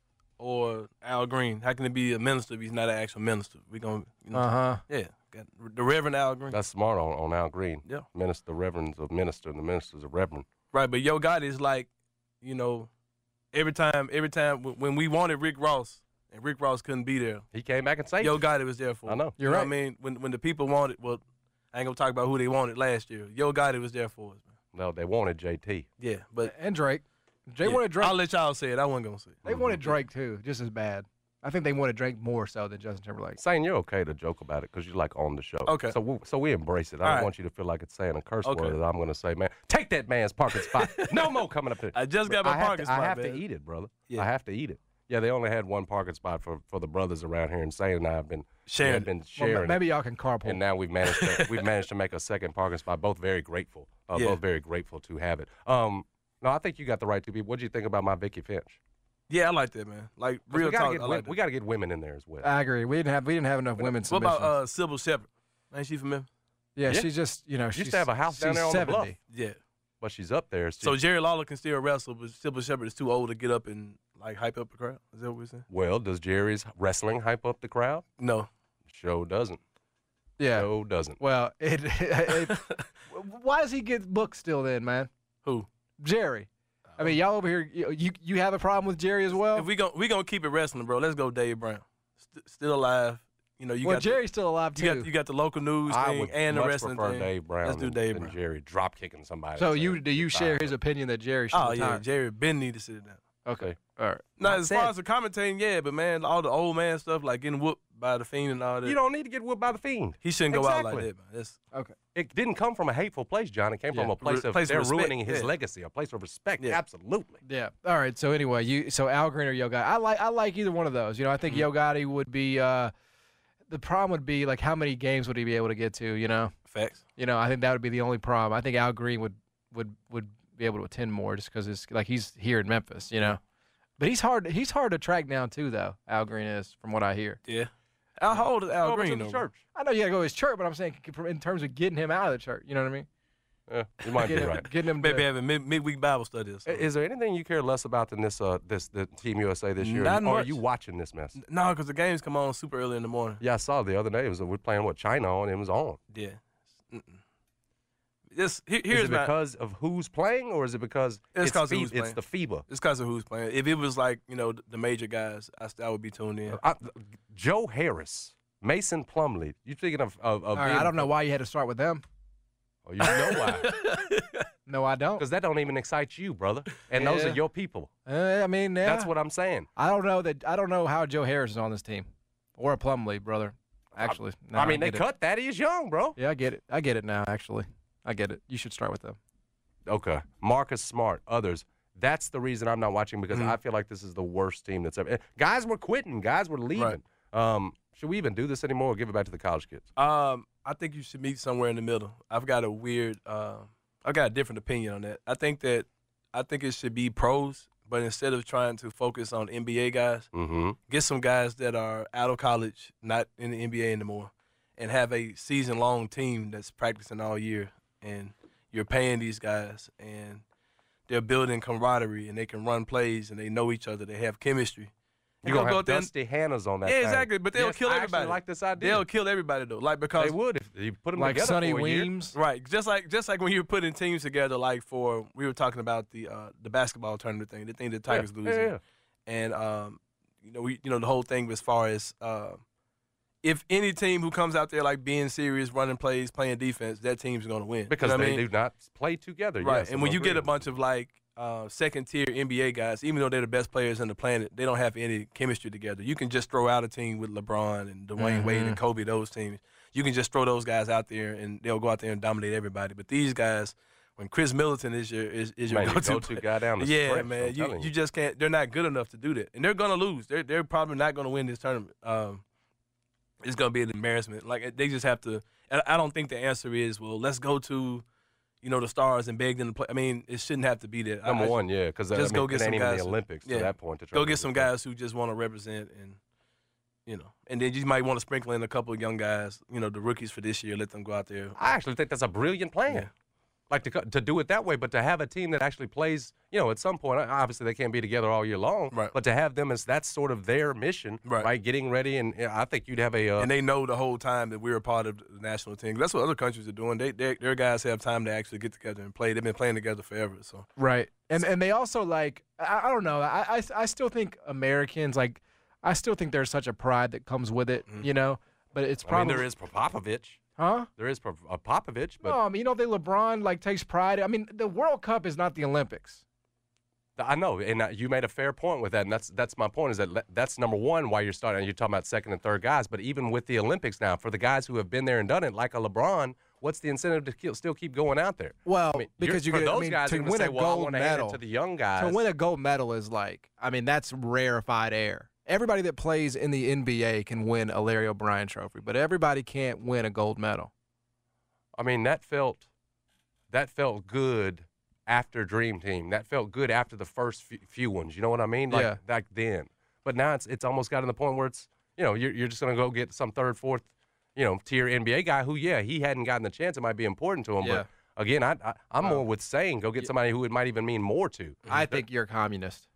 [SPEAKER 1] or Al Green. How can it be a minister if he's not an actual minister? We gonna, you know,
[SPEAKER 2] Uh-huh.
[SPEAKER 1] Yeah, got the Reverend Al Green.
[SPEAKER 3] That's smart on, on Al Green.
[SPEAKER 1] Yeah.
[SPEAKER 3] Minister, the reverend's a minister, and the minister's a reverend.
[SPEAKER 1] Right, but Yo Gotti is like, you know, every time, every time when we wanted Rick Ross and Rick Ross couldn't be there,
[SPEAKER 3] he came back and saved
[SPEAKER 1] Yo
[SPEAKER 3] you.
[SPEAKER 1] Gotti was there for.
[SPEAKER 3] I
[SPEAKER 1] him.
[SPEAKER 3] know.
[SPEAKER 2] You're
[SPEAKER 1] you know
[SPEAKER 2] right.
[SPEAKER 1] What I mean, when when the people wanted, well, I ain't gonna talk about who they wanted last year. Yo Gotti was there for us, man.
[SPEAKER 3] No, they wanted J T.
[SPEAKER 1] Yeah, but
[SPEAKER 2] And Drake. Jay
[SPEAKER 1] yeah,
[SPEAKER 2] wanted Drake.
[SPEAKER 1] I'll let y'all say it. I wasn't gonna say it.
[SPEAKER 2] They wanted Drake, too, just as bad. I think they wanted Drake more so than Justin Timberlake.
[SPEAKER 3] Saying you're okay to joke about it because you're like on the show.
[SPEAKER 1] Okay.
[SPEAKER 3] So we, so we embrace it. I
[SPEAKER 1] All
[SPEAKER 3] don't
[SPEAKER 1] right.
[SPEAKER 3] want you to feel like it's saying a curse
[SPEAKER 1] Okay.
[SPEAKER 3] word that I'm going to say, man. Take that man's parking spot. No more coming up here.
[SPEAKER 1] I just got my
[SPEAKER 3] I have
[SPEAKER 1] parking
[SPEAKER 3] to,
[SPEAKER 1] spot,
[SPEAKER 3] I have
[SPEAKER 1] man.
[SPEAKER 3] to eat it, brother.
[SPEAKER 1] Yeah.
[SPEAKER 3] I have to eat it. Yeah, they only had one parking spot for, for the brothers around here, and Sane and I have been
[SPEAKER 1] Sharing
[SPEAKER 3] have been
[SPEAKER 2] Well,
[SPEAKER 3] sharing.
[SPEAKER 2] maybe
[SPEAKER 3] it.
[SPEAKER 2] y'all can carpool.
[SPEAKER 3] And now we've managed to we've managed to make a second parking spot. Both very grateful. Uh,
[SPEAKER 1] Yeah.
[SPEAKER 3] Both very grateful to have it. Um, no, I think you got the right two people. What do you think about my Vicky Finch?
[SPEAKER 1] Yeah, I like that, man. Like
[SPEAKER 3] 'Cause
[SPEAKER 1] real
[SPEAKER 3] we gotta
[SPEAKER 1] talk.
[SPEAKER 3] get
[SPEAKER 1] I
[SPEAKER 3] wi-
[SPEAKER 1] like that.
[SPEAKER 3] we got to get women in there as well.
[SPEAKER 2] I agree. We didn't have we didn't have enough women
[SPEAKER 1] What
[SPEAKER 2] submissions.
[SPEAKER 1] about uh, Sybil Shepherd? Ain't she from Memphis?
[SPEAKER 2] yeah,
[SPEAKER 3] yeah.
[SPEAKER 2] she's just, you know,
[SPEAKER 3] Used
[SPEAKER 2] she's
[SPEAKER 3] to have a house down
[SPEAKER 2] she's
[SPEAKER 3] there on the
[SPEAKER 2] seventy.
[SPEAKER 3] bluff.
[SPEAKER 1] Yeah.
[SPEAKER 3] But she's up there.
[SPEAKER 1] So Jerry Lawler can still wrestle, but Sybil Shepherd is too old to get up and like hype up the crowd. Is that what we're saying?
[SPEAKER 3] Well, does Jerry's wrestling hype up the crowd?
[SPEAKER 1] No.
[SPEAKER 3] Show doesn't.
[SPEAKER 2] Yeah.
[SPEAKER 3] Show doesn't.
[SPEAKER 2] Well, it, it, why does he get booked still then, man?
[SPEAKER 1] Who?
[SPEAKER 2] Jerry. I mean, y'all over here, you you, you have a problem with Jerry as well?
[SPEAKER 1] If we gon' we gonna keep it wrestling, bro. Let's go, Dave Brown. St- still alive. You know, you
[SPEAKER 2] well,
[SPEAKER 1] got
[SPEAKER 2] Jerry's still alive
[SPEAKER 1] the,
[SPEAKER 2] too.
[SPEAKER 1] you got you got the local news
[SPEAKER 3] I
[SPEAKER 1] thing
[SPEAKER 3] would
[SPEAKER 1] and the
[SPEAKER 3] much
[SPEAKER 1] wrestling
[SPEAKER 3] prefer
[SPEAKER 1] thing.
[SPEAKER 3] Dave Brown
[SPEAKER 1] Let's do
[SPEAKER 3] than,
[SPEAKER 1] Dave
[SPEAKER 3] than
[SPEAKER 1] Brown.
[SPEAKER 3] Jerry drop kicking somebody.
[SPEAKER 2] so
[SPEAKER 3] and
[SPEAKER 2] you
[SPEAKER 3] saying,
[SPEAKER 2] do you share
[SPEAKER 3] "Fire."
[SPEAKER 2] his opinion that Jerry should
[SPEAKER 1] Oh yeah,
[SPEAKER 2] retire?
[SPEAKER 1] Jerry Ben need to sit down.
[SPEAKER 2] Okay, all right.
[SPEAKER 1] No,
[SPEAKER 3] I
[SPEAKER 1] as
[SPEAKER 3] said-
[SPEAKER 1] far as the commentating, yeah, but man, all the old man stuff like getting whooped by the Fiend and all that.
[SPEAKER 3] You don't need to get whipped by the Fiend.
[SPEAKER 1] He shouldn't go out like
[SPEAKER 3] Exactly.
[SPEAKER 1] that, man. That's
[SPEAKER 2] Okay.
[SPEAKER 3] It didn't come from a hateful place, John. It came from
[SPEAKER 1] Yeah.
[SPEAKER 3] a place
[SPEAKER 1] Re-
[SPEAKER 3] of
[SPEAKER 1] place of
[SPEAKER 3] they're
[SPEAKER 1] respect,
[SPEAKER 3] ruining his
[SPEAKER 1] yeah.
[SPEAKER 3] legacy, a place of respect.
[SPEAKER 1] Yeah.
[SPEAKER 3] Absolutely.
[SPEAKER 2] Yeah. All right. So anyway, you so Al Green or Yo Gotti. I like I like either one of those. You know, I think
[SPEAKER 1] Mm-hmm.
[SPEAKER 2] Yo Gotti would be. Uh, the problem would be like how many games would he be able to get to? You know.
[SPEAKER 1] facts.
[SPEAKER 2] You know, I think that would be the only problem. I think Al Green would would would be able to attend more just because it's like he's here in Memphis. You know. But he's hard. He's hard to track down too, though. Al Green is, from what I hear.
[SPEAKER 1] Yeah. How old is Al
[SPEAKER 3] Go over to
[SPEAKER 1] Green?
[SPEAKER 3] the
[SPEAKER 1] though,
[SPEAKER 3] church.
[SPEAKER 2] I know you gotta go to his church, but I'm saying in terms of getting him out of the church. You know what I mean?
[SPEAKER 3] Yeah, you might be
[SPEAKER 2] Getting him,
[SPEAKER 3] right.
[SPEAKER 2] getting him.
[SPEAKER 1] Maybe
[SPEAKER 2] to,
[SPEAKER 1] having mid- midweek Bible studies.
[SPEAKER 3] I- Is there anything you care less about than this? Uh, this the Team U S A this year?
[SPEAKER 1] Not
[SPEAKER 3] or are
[SPEAKER 1] much.
[SPEAKER 3] you watching this mess?
[SPEAKER 1] No, because the games come on super early in the morning.
[SPEAKER 3] Yeah, I saw the other day. It was we're playing what China on. It was on.
[SPEAKER 1] Yeah. Mm-mm. This here,
[SPEAKER 3] Is
[SPEAKER 1] here's
[SPEAKER 3] it
[SPEAKER 1] my.
[SPEAKER 3] because of who's playing, or is it because
[SPEAKER 1] It's 'cause of
[SPEAKER 3] fe-
[SPEAKER 1] who's
[SPEAKER 3] it's
[SPEAKER 1] playing.
[SPEAKER 3] the FIBA?
[SPEAKER 1] It's because of who's playing. If it was like you know the major guys, I, st- I would be tuned in.
[SPEAKER 3] I, Joe Harris, Mason Plumlee. You thinking of? of, of
[SPEAKER 2] all right,
[SPEAKER 3] being-
[SPEAKER 2] I don't know why you had to start with them.
[SPEAKER 3] Oh, you know why?
[SPEAKER 2] No, I don't.
[SPEAKER 3] Because that don't even excite you, brother. And those
[SPEAKER 2] Yeah.
[SPEAKER 3] are your people.
[SPEAKER 2] Uh, I mean, yeah.
[SPEAKER 3] That's what I'm saying.
[SPEAKER 2] I don't know that. I don't know how Joe Harris is on this team, or a Plumlee, brother. Actually, no,
[SPEAKER 3] I mean, they
[SPEAKER 2] get it.
[SPEAKER 3] cut that. He's young, bro.
[SPEAKER 2] Yeah, I get it. I get it now. Actually, I get it. You should start with them.
[SPEAKER 3] Okay. Marcus Smart, others. That's the reason I'm not watching because
[SPEAKER 1] Mhm.
[SPEAKER 3] I feel like this is the worst team that's ever. eh, Guys were quitting. Guys were leaving. Um, should we even do this anymore or give it back to the college kids?
[SPEAKER 1] Um, I think you should meet somewhere in the middle. I've got a weird. Uh, I've got a different opinion on that. I think that I think it should be pros, but instead of trying to focus on N B A guys,
[SPEAKER 3] Mm-hmm.
[SPEAKER 1] get some guys that are out of college, not in the N B A anymore, and have a season-long team that's practicing all year. And you're paying these guys, and they're building camaraderie, and they can run plays, and they know each other. They have chemistry.
[SPEAKER 3] You're
[SPEAKER 1] They'll
[SPEAKER 3] going to
[SPEAKER 1] go
[SPEAKER 3] have
[SPEAKER 1] out there and-
[SPEAKER 3] Dusty Hannahs on that
[SPEAKER 1] Yeah,
[SPEAKER 3] thing.
[SPEAKER 1] exactly. But they'll
[SPEAKER 3] Yes,
[SPEAKER 1] kill
[SPEAKER 3] I
[SPEAKER 1] everybody.
[SPEAKER 3] actually like this idea.
[SPEAKER 1] They'll kill everybody though, like because
[SPEAKER 3] They would if you put them
[SPEAKER 2] Like
[SPEAKER 3] together
[SPEAKER 2] Sonny
[SPEAKER 3] for a year.
[SPEAKER 2] Weems.
[SPEAKER 1] right, just like just like when you were putting teams together, like for we were talking about the uh, the basketball tournament thing, the thing that Tigers
[SPEAKER 3] Yeah,
[SPEAKER 1] lose,
[SPEAKER 3] yeah,
[SPEAKER 1] in.
[SPEAKER 3] yeah.
[SPEAKER 1] and um, you know we you know the whole thing as far as uh, if any team who comes out there like being serious, running plays, playing defense, that team's going to win
[SPEAKER 3] Because
[SPEAKER 1] you know what
[SPEAKER 3] they
[SPEAKER 1] I mean?
[SPEAKER 3] do not play together.
[SPEAKER 1] Right,
[SPEAKER 3] Yes,
[SPEAKER 1] and
[SPEAKER 3] I'm
[SPEAKER 1] when you get a
[SPEAKER 3] agreeing.
[SPEAKER 1] bunch of like uh, second-tier N B A guys, even though they're the best players on the planet, they don't have any chemistry together. You can just throw out a team with LeBron and Dwayne Wade
[SPEAKER 2] Mhm.
[SPEAKER 1] and Kobe, those teams. You can just throw those guys out there, and they'll go out there and dominate everybody. But these guys, when Chris Middleton is your is, is your
[SPEAKER 3] Man,
[SPEAKER 1] go-to,
[SPEAKER 3] your go-to guy down the
[SPEAKER 1] yeah,
[SPEAKER 3] stretch,
[SPEAKER 1] man,
[SPEAKER 3] I'm
[SPEAKER 1] you
[SPEAKER 3] telling
[SPEAKER 1] you
[SPEAKER 3] you.
[SPEAKER 1] just can't. They're not good enough to do that, and they're gonna lose. They're they're probably not gonna win this tournament. Um, it's gonna be an embarrassment. Like they just have to. I I don't think the answer is well. Let's go to, you know, the stars and beg them to play. I mean, it shouldn't have to be that.
[SPEAKER 3] Number
[SPEAKER 1] I,
[SPEAKER 3] one, yeah, because
[SPEAKER 1] just
[SPEAKER 3] I mean,
[SPEAKER 1] go get
[SPEAKER 3] it
[SPEAKER 1] some
[SPEAKER 3] ain't even
[SPEAKER 1] guys.
[SPEAKER 3] the Olympics
[SPEAKER 1] yeah,
[SPEAKER 3] to that point. To try
[SPEAKER 1] go
[SPEAKER 3] to
[SPEAKER 1] get some guys who just want to represent and. You know, and then you might want to sprinkle in a couple of young guys, you know, the rookies for this year, let them go out there.
[SPEAKER 3] I actually think that's a brilliant plan.
[SPEAKER 1] Yeah.
[SPEAKER 3] Like to co- to do it that way, but to have a team that actually plays, you know, at some point, obviously they can't be together all year long,
[SPEAKER 1] right.
[SPEAKER 3] but to have them as that's sort of their mission,
[SPEAKER 1] Right.
[SPEAKER 3] right? Getting ready, and yeah, I think you'd have a. Uh,
[SPEAKER 1] And they know the whole time that we're a part of the national team. That's what other countries are doing. They, they their guys have time to actually get together and play. They've been playing together forever. So
[SPEAKER 2] Right. And and they also like I, I don't know. I, I I still think Americans like I still think there's such a pride that comes with it, you know. But it's
[SPEAKER 3] I
[SPEAKER 2] probably
[SPEAKER 3] mean, there is Popovich.
[SPEAKER 2] Huh?
[SPEAKER 3] There is Pop- uh, Popovich, but
[SPEAKER 2] No, I mean, you know, they LeBron like takes pride. I mean, the World Cup is not the Olympics.
[SPEAKER 3] I know, and uh, you made a fair point with that, and that's that's my point. Is that le- that's number one why you're starting. You're talking about second and third guys, but even with the Olympics now, for the guys who have been there and done it, like a LeBron, what's the incentive to ke- still keep going out there?
[SPEAKER 2] Well,
[SPEAKER 3] I mean,
[SPEAKER 2] because you
[SPEAKER 3] you're-
[SPEAKER 2] get
[SPEAKER 3] for those
[SPEAKER 2] I mean,
[SPEAKER 3] guys
[SPEAKER 2] to
[SPEAKER 3] are gonna
[SPEAKER 2] win
[SPEAKER 3] say,
[SPEAKER 2] a
[SPEAKER 3] well, I
[SPEAKER 2] gold
[SPEAKER 3] wanna hand it
[SPEAKER 2] medal
[SPEAKER 3] to the young guys.
[SPEAKER 2] To win a gold medal is like, I mean, that's rarefied air. Everybody that plays in the N B A can win a Larry O'Brien trophy, but everybody can't win a gold medal.
[SPEAKER 3] I mean, that felt that felt good after Dream Team. That felt good after the first few, few ones. You know what I mean? Like
[SPEAKER 2] Yeah.
[SPEAKER 3] back then. But now it's it's almost gotten to the point where it's, you know, you're you're just gonna go get some third, fourth, you know, tier N B A guy who, yeah, he hadn't gotten the chance. It might be important to him.
[SPEAKER 2] Yeah.
[SPEAKER 3] But again, I, I I'm more with saying go get somebody who it might even mean more to.
[SPEAKER 2] I think you're a communist.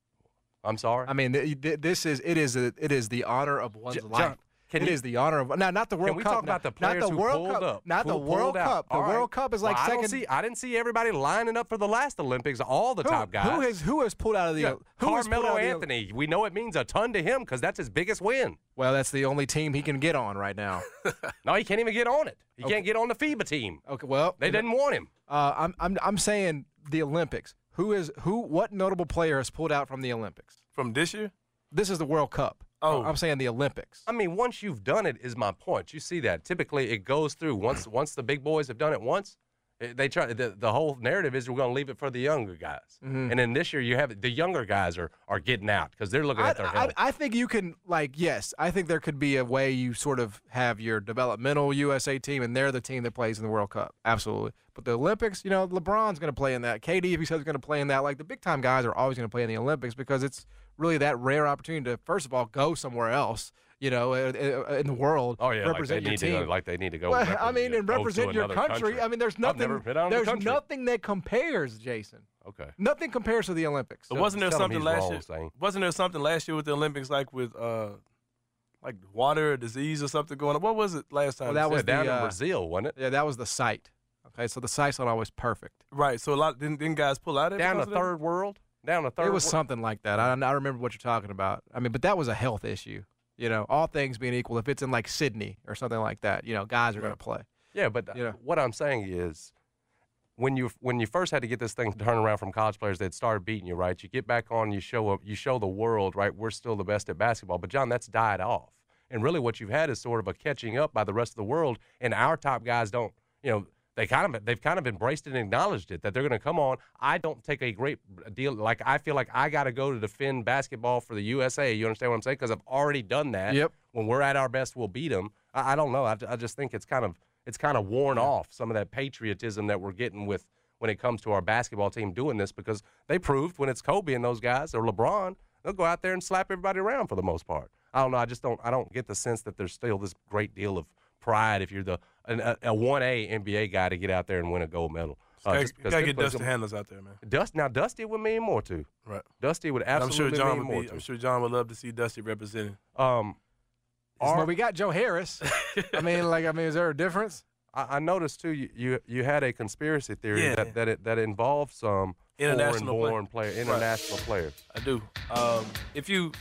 [SPEAKER 3] I'm sorry.
[SPEAKER 2] I mean, th- th- this is it is a, it is the honor of one's
[SPEAKER 3] J-
[SPEAKER 2] life.
[SPEAKER 3] John, can
[SPEAKER 2] It
[SPEAKER 3] you-
[SPEAKER 2] is the honor of now, not the World
[SPEAKER 3] Can we
[SPEAKER 2] Cup.
[SPEAKER 3] talk about the
[SPEAKER 2] now-
[SPEAKER 3] players
[SPEAKER 2] not the
[SPEAKER 3] who
[SPEAKER 2] World
[SPEAKER 3] pulled
[SPEAKER 2] Cup,
[SPEAKER 3] up?
[SPEAKER 2] Not
[SPEAKER 3] Who
[SPEAKER 2] the World
[SPEAKER 3] pulled out?
[SPEAKER 2] Cup. The
[SPEAKER 3] All right.
[SPEAKER 2] World Cup is like
[SPEAKER 3] Well, I don't
[SPEAKER 2] second.
[SPEAKER 3] see. I didn't see everybody lining up for the last Olympics. All the
[SPEAKER 2] who,
[SPEAKER 3] top guys.
[SPEAKER 2] who has who has pulled out of the
[SPEAKER 3] Yeah,
[SPEAKER 2] who has pulled
[SPEAKER 3] Carmelo
[SPEAKER 2] out of the-
[SPEAKER 3] Anthony. We know it means a ton to him because that's his biggest win.
[SPEAKER 2] Well, that's the only team he can get on right now.
[SPEAKER 3] No, he can't even get on it. He
[SPEAKER 2] Okay.
[SPEAKER 3] can't get on the FIBA team.
[SPEAKER 2] Okay, well,
[SPEAKER 3] They didn't want him.
[SPEAKER 2] Uh, I'm I'm I'm saying the Olympics. Who is who? What notable player has pulled out from the Olympics?
[SPEAKER 1] From this year?
[SPEAKER 2] This is the World Cup.
[SPEAKER 3] Oh.
[SPEAKER 2] I'm saying the Olympics.
[SPEAKER 3] I mean, once you've done it, is my point. You see that typically it goes through once. Once the big boys have done it once, eh, they try. The, the whole narrative is we're going to leave it for the younger guys.
[SPEAKER 2] Mhm.
[SPEAKER 3] And then this year you have the younger guys are are getting out because they're looking
[SPEAKER 2] I,
[SPEAKER 3] at their
[SPEAKER 2] I,
[SPEAKER 3] health.
[SPEAKER 2] I think you can like yes. I think there could be a way you sort of have your developmental U S A team, and they're the team that plays in the World Cup. Absolutely. But the Olympics, you know, LeBron's going to play in that. K D, if he says he's going to play in that, like the big time guys are always going to play in the Olympics because it's really that rare opportunity to first of all go somewhere else. You know, in, in the world,
[SPEAKER 3] Oh yeah,
[SPEAKER 2] represent
[SPEAKER 3] like they
[SPEAKER 2] your
[SPEAKER 3] need
[SPEAKER 2] team.
[SPEAKER 3] to go, like they need to go.
[SPEAKER 2] Well,
[SPEAKER 3] represent,
[SPEAKER 2] I mean, and
[SPEAKER 3] go to
[SPEAKER 2] represent your
[SPEAKER 3] another
[SPEAKER 2] country. I mean, there's
[SPEAKER 3] I've
[SPEAKER 2] nothing.
[SPEAKER 3] never been out of the
[SPEAKER 2] There's
[SPEAKER 3] country.
[SPEAKER 2] nothing that compares, Jason.
[SPEAKER 3] Okay.
[SPEAKER 2] Nothing compares to the Olympics.
[SPEAKER 1] But wasn't there
[SPEAKER 3] tell him
[SPEAKER 1] something
[SPEAKER 3] he's
[SPEAKER 1] last
[SPEAKER 3] wrong,
[SPEAKER 1] year?
[SPEAKER 3] Zane.
[SPEAKER 1] Wasn't there something last year with the Olympics, like with uh, like water or disease or something going on? What was it last time?
[SPEAKER 2] Well, that was
[SPEAKER 3] down
[SPEAKER 2] the,
[SPEAKER 3] in
[SPEAKER 2] uh,
[SPEAKER 3] Brazil, wasn't it?
[SPEAKER 2] Yeah, that was the site. Okay, so the site's not always perfect.
[SPEAKER 1] Right. So a lot didn't, didn't guys pull out of it
[SPEAKER 3] Down the
[SPEAKER 1] because of that?
[SPEAKER 3] third world. Down the third.
[SPEAKER 2] It was
[SPEAKER 3] wor-
[SPEAKER 2] something like that. I, I remember what you're talking about. I mean, but that was a health issue. You know, all things being equal, if it's in like Sydney or something like that, you know, guys are going to play.
[SPEAKER 3] Yeah, but
[SPEAKER 2] You know.
[SPEAKER 3] what I'm saying is, when you when you first had to get this thing turned around from college players that started beating you, right? You get back on, you show up, you show the world, right? We're still the best at basketball. But John, that's died off. And really, what you've had is sort of a catching up by the rest of the world, and our top guys don't. You know, they kind of they've kind of embraced it and acknowledged it that they're going to come on. I don't take a great deal. Like I feel like I got to go to defend basketball for the U S A. You understand what I'm saying? Because I've already done that.
[SPEAKER 2] Yep.
[SPEAKER 3] When we're at our best, we'll beat them. I, I don't know. I, I just think it's kind of it's kind of worn off some of that patriotism that we're getting with when it comes to our basketball team doing this because they proved when it's Kobe and those guys or LeBron, they'll go out there and slap everybody around for the most part. I don't know. I just don't. I don't get the sense that there's still this great deal of pride if you're the an, a, a one A N B A guy to get out there and win a gold medal. Uh,
[SPEAKER 1] Gotta,
[SPEAKER 3] just because
[SPEAKER 1] gotta get
[SPEAKER 3] simply
[SPEAKER 1] Dusty
[SPEAKER 3] some-
[SPEAKER 1] Handlers out there, man.
[SPEAKER 3] Dust now, Dusty would mean more too.
[SPEAKER 1] Right.
[SPEAKER 3] Dusty would
[SPEAKER 1] I'm
[SPEAKER 3] absolutely
[SPEAKER 1] sure John
[SPEAKER 3] mean
[SPEAKER 1] would
[SPEAKER 3] more
[SPEAKER 1] be.
[SPEAKER 3] too.
[SPEAKER 1] I'm sure John would love to see Dusty represented.
[SPEAKER 3] Um,
[SPEAKER 2] Well, we got Joe Harris. I mean, like, I mean, is there a difference?
[SPEAKER 3] I, I noticed too. You, you you had a conspiracy theory
[SPEAKER 1] Yeah.
[SPEAKER 3] that that it, that involved some
[SPEAKER 1] International
[SPEAKER 3] foreign-born
[SPEAKER 1] play-
[SPEAKER 3] player,
[SPEAKER 1] Right.
[SPEAKER 3] international players.
[SPEAKER 1] I do. Um, if you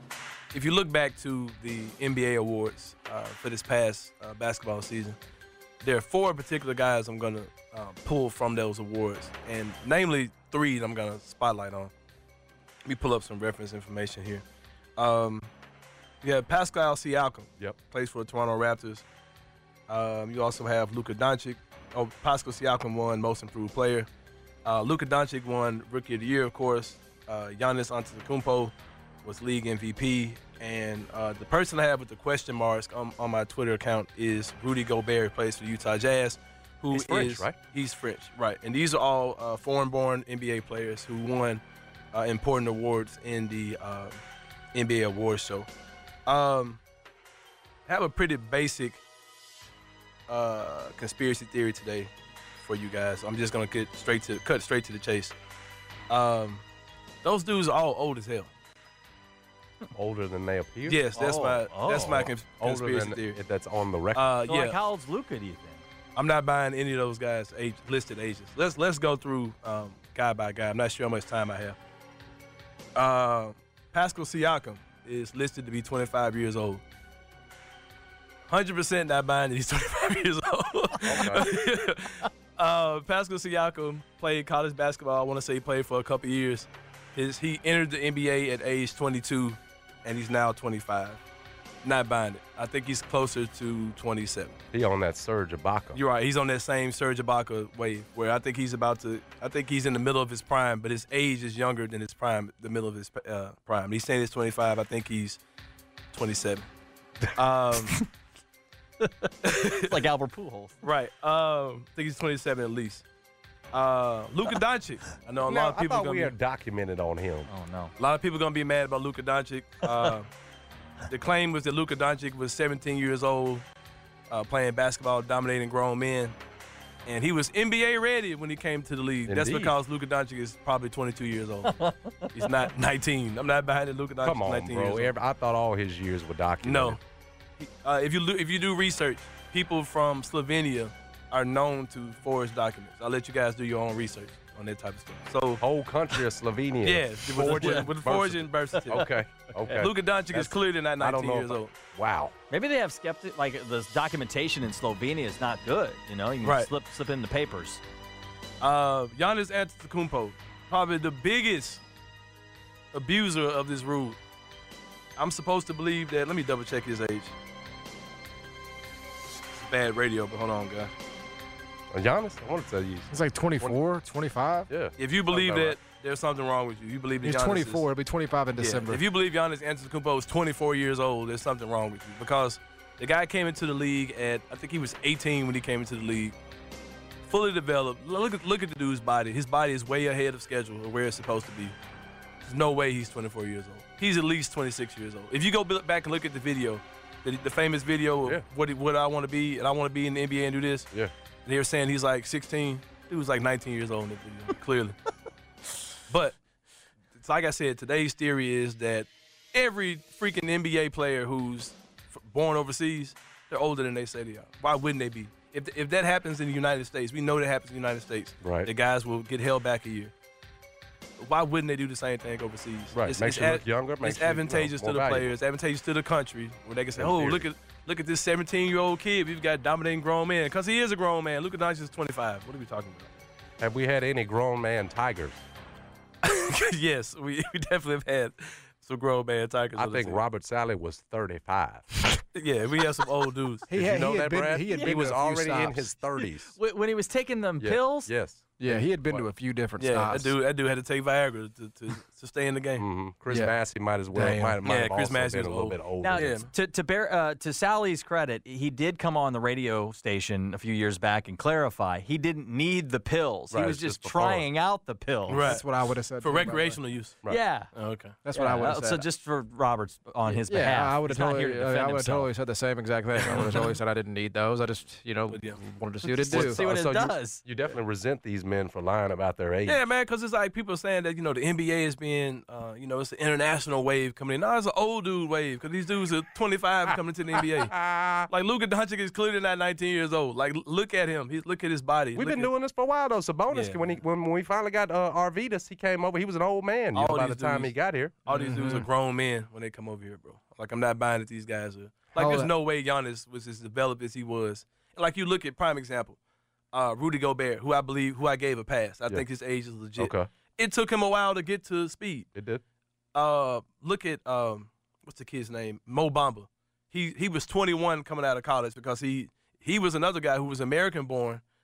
[SPEAKER 1] if you look back to the N B A awards uh, for this past uh, basketball season, there are four particular guys I'm gonna uh, pull from those awards, and namely three that I'm gonna spotlight on. Let me pull up some reference information here. Um, you have Pascal Siakam.
[SPEAKER 3] Yep.
[SPEAKER 1] Plays for the Toronto Raptors. Um, you also have Luka Doncic, oh, Pascal Siakam won Most Improved Player. Uh, Luka Doncic won Rookie of the Year, of course. Uh, Giannis Antetokounmpo was League M V P. And uh, the person I have with the question marks on, on my Twitter account is Rudy Gobert, who plays for the Utah Jazz. Who
[SPEAKER 3] He's French,
[SPEAKER 1] is-
[SPEAKER 3] right?
[SPEAKER 1] He's French, right. And these are all uh, foreign-born N B A players who won uh, important awards in the uh, N B A awards show. Um, I have a pretty basic uh, conspiracy theory today for you guys. I'm just gonna get straight to cut straight to the chase. Um, those dudes are all old as hell.
[SPEAKER 3] Older than they appear?
[SPEAKER 1] Yes, that's
[SPEAKER 3] Oh,
[SPEAKER 1] my that's
[SPEAKER 3] oh.
[SPEAKER 1] my cons-
[SPEAKER 3] Older
[SPEAKER 1] conspiracy
[SPEAKER 3] than
[SPEAKER 1] theory.
[SPEAKER 3] if that's on the record.
[SPEAKER 1] Uh,
[SPEAKER 14] So,
[SPEAKER 1] yeah.
[SPEAKER 14] like, how old's Luka, do you think?
[SPEAKER 1] I'm not buying any of those guys' age, listed ages. Let's let's go through um, guy by guy. I'm not sure how much time I have. Uh, Pascal Siakam is listed to be twenty-five years old. one hundred percent not buying that he's twenty-five years old. uh, Pascal Siakam played college basketball. I want to say he played for a couple years. His he entered the N B A at age twenty-two, and he's now twenty-five. Not buying it. I think he's closer to twenty-seven.
[SPEAKER 3] He on that Serge Ibaka.
[SPEAKER 1] You're right. He's on that same Serge Ibaka wave where I think he's about to – I think he's in the middle of his prime, but his age is younger than his prime, the middle of his uh, prime. He's saying he's twenty-five. I think he's twenty-seven. Um,
[SPEAKER 14] It's like Albert Pujols.
[SPEAKER 1] right. Um, I think he's twenty-seven at least. Uh, Luka Doncic. I know a
[SPEAKER 3] Now,
[SPEAKER 1] lot of people
[SPEAKER 3] I thought
[SPEAKER 1] gonna
[SPEAKER 3] we
[SPEAKER 1] be,
[SPEAKER 3] had documented on him.
[SPEAKER 14] Oh, no.
[SPEAKER 1] a lot of people going to be mad about Luka Doncic. Uh, the claim was that Luka Doncic was seventeen years old, uh, playing basketball, dominating grown men. And he was N B A ready when he came to the league. That's
[SPEAKER 3] Indeed.
[SPEAKER 1] because Luka Doncic is probably twenty-two years old. He's not nineteen. I'm not behind it. Luka Doncic
[SPEAKER 3] Come
[SPEAKER 1] is
[SPEAKER 3] on,
[SPEAKER 1] nineteen
[SPEAKER 3] bro.
[SPEAKER 1] years old.
[SPEAKER 3] Every- I thought all his years were documented.
[SPEAKER 1] No. Uh, if you lo- if you do research, people from Slovenia are known to forge documents. I'll let you guys do your own research on that type of stuff. So
[SPEAKER 3] whole country of Slovenia.
[SPEAKER 1] yeah, with,
[SPEAKER 3] Forging
[SPEAKER 1] with, with
[SPEAKER 3] birth
[SPEAKER 1] forging birth certificate.
[SPEAKER 3] Okay, okay.
[SPEAKER 1] Luka Doncic is
[SPEAKER 3] That's-
[SPEAKER 1] clearly not
[SPEAKER 3] I don't
[SPEAKER 1] nineteen
[SPEAKER 3] know
[SPEAKER 1] years
[SPEAKER 3] if I-
[SPEAKER 1] old.
[SPEAKER 3] Wow.
[SPEAKER 14] Maybe they have skeptic like the documentation in Slovenia is not good. You know, you can
[SPEAKER 1] Right.
[SPEAKER 14] slip slip in the papers.
[SPEAKER 1] Uh, Giannis Antetokounmpo, probably the biggest abuser of this rule. I'm supposed to believe that. Let me double check his age. It's bad radio, but hold on, guy.
[SPEAKER 3] Uh, Giannis, I want to tell you.
[SPEAKER 2] He's like twenty-four, twenty-five.
[SPEAKER 3] Yeah.
[SPEAKER 1] If you believe
[SPEAKER 3] Sounds about
[SPEAKER 1] that
[SPEAKER 3] right.
[SPEAKER 1] there's something wrong with you, you believe that
[SPEAKER 2] He's
[SPEAKER 1] Giannis
[SPEAKER 2] twenty-four.
[SPEAKER 1] Is,
[SPEAKER 2] He'll be twenty-five in
[SPEAKER 1] Yeah,
[SPEAKER 2] December.
[SPEAKER 1] if you believe Giannis Antetokounmpo is twenty-four years old, there's something wrong with you because the guy came into the league at I think he was eighteen when he came into the league, fully developed. Look at look at the dude's body. His body is way ahead of schedule or where it's supposed to be. There's no way he's twenty-four years old. He's at least twenty-six years old. If you go b- back and look at the video, the, the famous video of
[SPEAKER 3] Yeah.
[SPEAKER 1] what what I want to be and I want to be in the N B A and do this.
[SPEAKER 3] Yeah.
[SPEAKER 1] And they were saying he's like sixteen. He was like nineteen years old in the video, clearly. But it's like I said, today's theory is that every freaking N B A player who's f- born overseas, they're older than they say they are. Why wouldn't they be? If if that happens in the United States, we know that happens in the United States.
[SPEAKER 3] Right.
[SPEAKER 1] The guys will get held back a year. Why wouldn't they do the same thing overseas?
[SPEAKER 3] Right.
[SPEAKER 1] It's,
[SPEAKER 3] Makes
[SPEAKER 1] it's
[SPEAKER 3] you look younger,
[SPEAKER 1] It's
[SPEAKER 3] makes you, you know,
[SPEAKER 1] advantageous
[SPEAKER 3] more
[SPEAKER 1] to the
[SPEAKER 3] valuable.
[SPEAKER 1] players, advantageous to the country, where they can say,
[SPEAKER 3] In
[SPEAKER 1] "Oh,
[SPEAKER 3] theory.
[SPEAKER 1] look at look at this seventeen-year-old kid. We've got dominating grown man." Because he is a grown man. Luka Doncic is twenty-five. What are we talking about?
[SPEAKER 3] Have we had any grown man tigers?
[SPEAKER 1] Yes, we, we definitely have had some grown man Tigers.
[SPEAKER 3] I
[SPEAKER 1] on the
[SPEAKER 3] think
[SPEAKER 1] team.
[SPEAKER 3] Robert Sally was thirty-five.
[SPEAKER 1] Yeah, we have some old dudes.
[SPEAKER 2] He
[SPEAKER 3] Did
[SPEAKER 2] had-
[SPEAKER 3] you know
[SPEAKER 2] he had
[SPEAKER 3] that,
[SPEAKER 2] been-
[SPEAKER 3] Brad?
[SPEAKER 2] he had
[SPEAKER 3] He
[SPEAKER 2] been
[SPEAKER 3] was
[SPEAKER 2] to a few
[SPEAKER 3] already in
[SPEAKER 2] stops.
[SPEAKER 3] his thirties.
[SPEAKER 14] Wh- When he was taking them
[SPEAKER 3] Yeah.
[SPEAKER 14] pills,
[SPEAKER 3] Yes.
[SPEAKER 2] Yeah, he had been to a few different
[SPEAKER 1] Yeah,
[SPEAKER 2] stops.
[SPEAKER 1] that dude, that dude had to take Viagra to, to, to stay in the game.
[SPEAKER 3] hmm Chris
[SPEAKER 2] Yeah.
[SPEAKER 3] Massey might as well.
[SPEAKER 2] Damn.
[SPEAKER 3] Might, might
[SPEAKER 1] Yeah,
[SPEAKER 3] have
[SPEAKER 1] Chris
[SPEAKER 3] also
[SPEAKER 1] Massey
[SPEAKER 3] been a
[SPEAKER 1] was
[SPEAKER 3] little
[SPEAKER 1] old.
[SPEAKER 3] bit older.
[SPEAKER 14] Now,
[SPEAKER 1] Yeah.
[SPEAKER 14] to to bear uh, to Sally's credit, he did come on the radio station a few years back and clarify he didn't need the pills.
[SPEAKER 3] Right,
[SPEAKER 14] he was
[SPEAKER 3] it's
[SPEAKER 14] just
[SPEAKER 3] just for fun.
[SPEAKER 14] trying out the pills.
[SPEAKER 1] Right.
[SPEAKER 2] That's what I would have said.
[SPEAKER 1] For
[SPEAKER 2] too, by the way.
[SPEAKER 1] recreational use.
[SPEAKER 3] Right.
[SPEAKER 14] Yeah.
[SPEAKER 1] Oh, okay.
[SPEAKER 2] That's what I
[SPEAKER 14] Yeah,
[SPEAKER 2] would have
[SPEAKER 14] uh,
[SPEAKER 2] said.
[SPEAKER 14] So just for Roberts on his
[SPEAKER 2] yeah,
[SPEAKER 14] behalf,
[SPEAKER 2] I would have
[SPEAKER 14] he's not
[SPEAKER 2] totally,
[SPEAKER 14] here to
[SPEAKER 2] I
[SPEAKER 14] defend
[SPEAKER 2] would have
[SPEAKER 14] himself.
[SPEAKER 2] totally said the same exact thing. I would have totally said I didn't need those. I just, you know,
[SPEAKER 1] But yeah.
[SPEAKER 2] wanted to see what it
[SPEAKER 14] Let's
[SPEAKER 2] do.
[SPEAKER 14] see what
[SPEAKER 3] So
[SPEAKER 14] it
[SPEAKER 3] you-
[SPEAKER 14] does.
[SPEAKER 3] You definitely resent these men for lying about their age.
[SPEAKER 1] Yeah, man, because it's like people saying that, you know, the N B A is being, uh, you know, it's an international wave coming in. No, it's an old dude wave because these dudes are twenty-five coming to the N B A. Like, Luka Doncic is clearly not nineteen years old. Like, l- look at him. He's Look at his body.
[SPEAKER 3] We've
[SPEAKER 1] Look
[SPEAKER 3] been
[SPEAKER 1] at-
[SPEAKER 3] doing this for a while, though. Sabonis,
[SPEAKER 1] Yeah,
[SPEAKER 3] when, he, when when we finally got uh, Arvidas, he came over. He was an old man you
[SPEAKER 1] All
[SPEAKER 3] know, by
[SPEAKER 1] these
[SPEAKER 3] the time
[SPEAKER 1] dudes-
[SPEAKER 3] he got here.
[SPEAKER 1] All these dudes
[SPEAKER 2] Mm-hmm.
[SPEAKER 1] are grown men when they come over here, bro. Like, I'm not buying that these guys are. Like,
[SPEAKER 2] How
[SPEAKER 1] there's
[SPEAKER 2] old-
[SPEAKER 1] no way Giannis was as developed as he was. Like, you look at prime example, uh, Rudy Gobert, who I believe, who I gave a pass. I
[SPEAKER 3] Yeah.
[SPEAKER 1] think his age is legit.
[SPEAKER 3] Okay.
[SPEAKER 1] It took him a while to get to speed.
[SPEAKER 3] It did.
[SPEAKER 1] Uh, look at um, what's the kid's name? Mo Bamba. He he was twenty-one coming out of college because he he was another guy who was American born,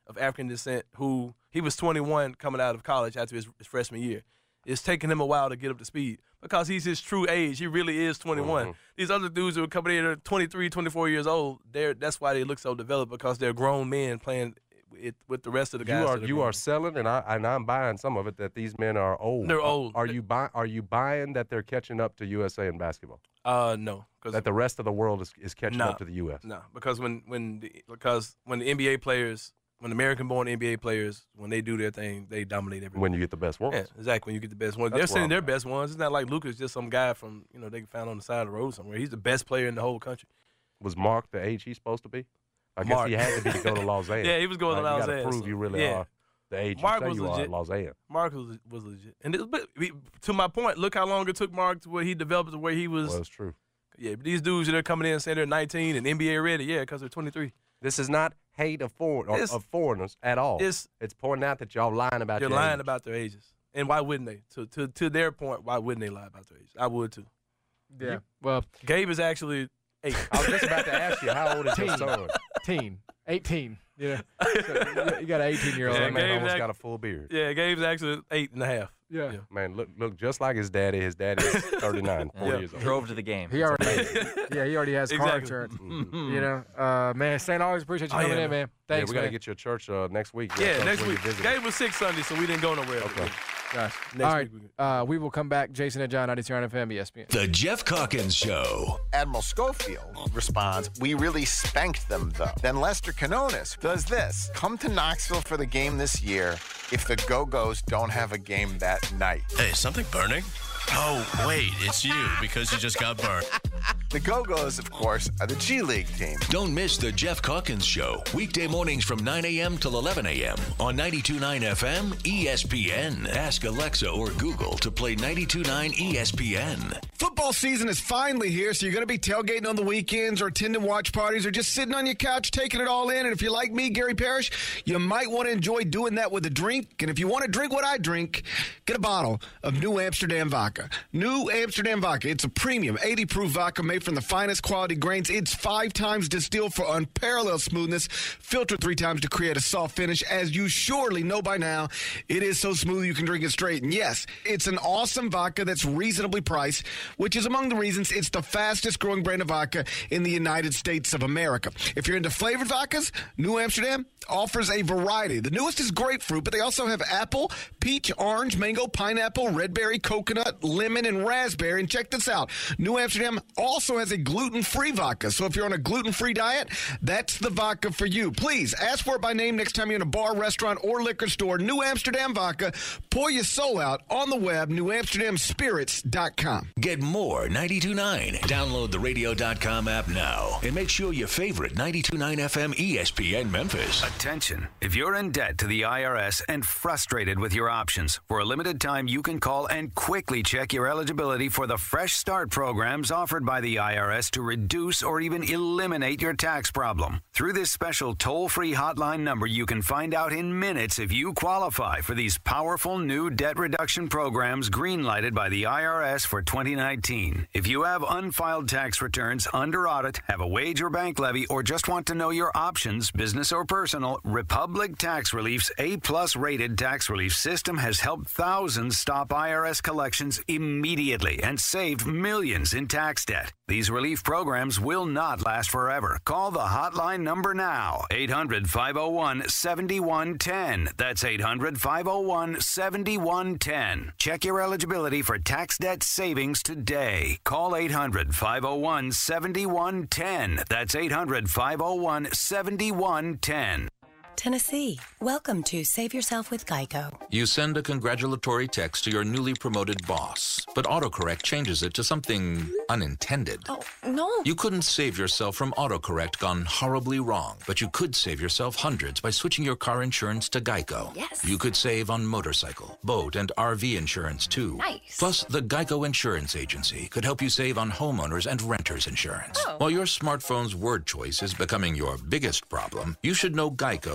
[SPEAKER 1] of African descent who he was twenty-one coming out of college after his, his freshman year. It's taking him a while to get up to speed because he's his true age. He really is twenty-one. Mm-hmm. These other dudes who are coming in at twenty-three, twenty-four years old, they're, that's why they look so developed because they're grown men playing it with the rest of the guys.
[SPEAKER 3] You are
[SPEAKER 1] that are
[SPEAKER 3] you
[SPEAKER 1] grown.
[SPEAKER 3] are selling, and I and I'm buying some of it that these men are old.
[SPEAKER 1] They're old.
[SPEAKER 3] Are, are you buy, Are you buying that they're catching up to U S A in basketball?
[SPEAKER 1] Uh, no.
[SPEAKER 3] That the rest of the world is, is catching
[SPEAKER 1] nah,
[SPEAKER 3] up to the U S.
[SPEAKER 1] No, because when when the, because when the N B A players, when American-born N B A players, when they do their thing, they dominate everything.
[SPEAKER 3] When you get the best ones.
[SPEAKER 1] Yeah, exactly. When you get the best ones,
[SPEAKER 3] That's
[SPEAKER 1] they're sending their
[SPEAKER 3] I'm
[SPEAKER 1] best ones. It's not like Luka's just some guy from you know they found on the side of the road somewhere. He's the best player in the whole country.
[SPEAKER 3] Was Mark the age he's supposed to be? I
[SPEAKER 1] Mark.
[SPEAKER 3] guess he had to be to go to Los Angeles.
[SPEAKER 1] Yeah, he was going
[SPEAKER 3] right?
[SPEAKER 1] to Los
[SPEAKER 3] You got to
[SPEAKER 1] Angeles.
[SPEAKER 3] prove you really
[SPEAKER 1] yeah.
[SPEAKER 3] are the age
[SPEAKER 1] Mark
[SPEAKER 3] you say
[SPEAKER 1] was
[SPEAKER 3] you
[SPEAKER 1] legit.
[SPEAKER 3] are at Los Angeles.
[SPEAKER 1] Mark was, was legit. And it, but we, to my point, look how long it took Mark to where he developed to where he was.
[SPEAKER 3] Well, it's true.
[SPEAKER 1] Yeah, but these dudes that are coming in saying they're nineteen and N B A ready, yeah, because they're twenty-three.
[SPEAKER 3] This is not hate of, foreign, or, of foreigners at all.
[SPEAKER 1] It's,
[SPEAKER 3] it's pointing out that y'all lying about
[SPEAKER 1] They're
[SPEAKER 3] your
[SPEAKER 1] lying
[SPEAKER 3] age.
[SPEAKER 1] about their ages. And why wouldn't they? To, to to their point, why wouldn't they lie about their age? I would too.
[SPEAKER 2] Yeah. Well,
[SPEAKER 1] Gabe is actually eight.
[SPEAKER 3] I was just about to ask you, how old is your
[SPEAKER 2] Teen.
[SPEAKER 3] son?
[SPEAKER 2] Teen. eighteen. You know, so you- you got an eighteen-year-old.
[SPEAKER 3] Yeah, man
[SPEAKER 1] Gabe's
[SPEAKER 3] almost
[SPEAKER 1] act-
[SPEAKER 3] got a full beard.
[SPEAKER 1] Yeah, Gabe's actually eight and a half.
[SPEAKER 2] Yeah.
[SPEAKER 3] Man, look look just like his daddy. His daddy is thirty-nine, forty
[SPEAKER 14] Yeah.
[SPEAKER 3] years old.
[SPEAKER 14] Drove to the game.
[SPEAKER 2] He already, yeah, he already has car
[SPEAKER 1] Exactly.
[SPEAKER 2] insurance.
[SPEAKER 3] Mhm.
[SPEAKER 2] You know, uh, man, Stan, always appreciate you
[SPEAKER 1] Oh,
[SPEAKER 2] coming
[SPEAKER 1] yeah,
[SPEAKER 2] in, man.
[SPEAKER 3] Yeah,
[SPEAKER 2] Thanks,
[SPEAKER 3] we got to
[SPEAKER 2] man.
[SPEAKER 3] get you a church uh, next week.
[SPEAKER 1] Yeah,
[SPEAKER 3] That's
[SPEAKER 1] next
[SPEAKER 3] when you
[SPEAKER 1] week.
[SPEAKER 3] visit.
[SPEAKER 1] Gabe was sick Sunday, so we didn't go nowhere.
[SPEAKER 3] Okay.
[SPEAKER 2] Gosh.
[SPEAKER 1] Next
[SPEAKER 2] All right,
[SPEAKER 1] week
[SPEAKER 2] uh, we will come back. Jason and John, ninety-two F M, E S P N.
[SPEAKER 25] The Jeff Calkins Show.
[SPEAKER 4] Admiral Schofield responds, "We really spanked them, though." Then Lester Canonis does this. "Come to Knoxville for the game this year if the Go-Go's don't have a game that night."
[SPEAKER 5] Hey, something burning? Oh, wait, it's you because you just got burned.
[SPEAKER 4] The Go-Go's, of course, are the G League team.
[SPEAKER 25] Don't miss the Jeff Calkins Show, weekday mornings from nine a.m. till eleven a.m. on ninety-two point nine F M E S P N. Ask Alexa or Google to play ninety-two point nine E S P N.
[SPEAKER 19] Football season is finally here, so you're going to be tailgating on the weekends or attending watch parties or just sitting on your couch taking it all in. And if you're like me, Gary Parrish, you might want to enjoy doing that with a drink. And if you want to drink what I drink, get a bottle of New Amsterdam Vodka. New Amsterdam Vodka. It's a premium eighty proof vodka made from the finest quality grains. It's five times distilled for unparalleled smoothness, filtered three times to create a soft finish. As you surely know by now, it is so smooth you can drink it straight. And yes, it's an awesome vodka that's reasonably priced, which is among the reasons it's the fastest growing brand of vodka in the United States of America. If you're into flavored vodkas, New Amsterdam offers a variety. The newest is grapefruit, but they also have apple, peach, orange, mango, pineapple, red berry, coconut, lemon, and raspberry. And check this out. New Amsterdam also has a gluten-free vodka. So if you're on a gluten-free diet, that's the vodka for you. Please ask for it by name next time you're in a bar, restaurant, or liquor store. New Amsterdam Vodka. Pour your soul out on the web, new amsterdam spirits dot com.
[SPEAKER 25] Get more ninety-two point nine. Download the radio dot com app now and make sure your favorite ninety-two point nine F M E S P N Memphis.
[SPEAKER 7] Attention. If you're in debt to the I R S and frustrated with your options, for a limited time you can call and quickly check your eligibility for the Fresh Start programs offered by the I R S to reduce or even eliminate your tax problem. Through this special toll-free hotline number, you can find out in minutes if you qualify for these powerful new debt reduction programs greenlighted by the I R S for twenty nineteen. If you have unfiled tax returns under audit, have a wage or bank levy, or just want to know your options, business or personal, Republic Tax Relief's A-plus rated tax relief system has helped thousands stop I R S collections immediately and saved millions in tax debt. These relief programs will not last forever. Call the hotline number now, eight hundred, five oh one, seven one one oh. That's eight hundred, five oh one, seven one one oh. Check your eligibility for tax debt savings today. Call eight hundred, five oh one, seven one one oh. That's eight hundred, five oh one, seven one one oh.
[SPEAKER 8] Tennessee, welcome to Save Yourself with Geico.
[SPEAKER 9] You send a congratulatory text to your newly promoted boss, but autocorrect changes it to something unintended.
[SPEAKER 8] Oh, no.
[SPEAKER 9] You couldn't save yourself from autocorrect gone horribly wrong, but you could save yourself hundreds by switching your car insurance to Geico.
[SPEAKER 8] Yes.
[SPEAKER 9] You could save on motorcycle, boat, and R V insurance, too.
[SPEAKER 8] Nice.
[SPEAKER 9] Plus, the Geico Insurance Agency could help you save on homeowners and renters insurance.
[SPEAKER 8] Oh.
[SPEAKER 9] While your smartphone's word choice is becoming your biggest problem, you should know Geico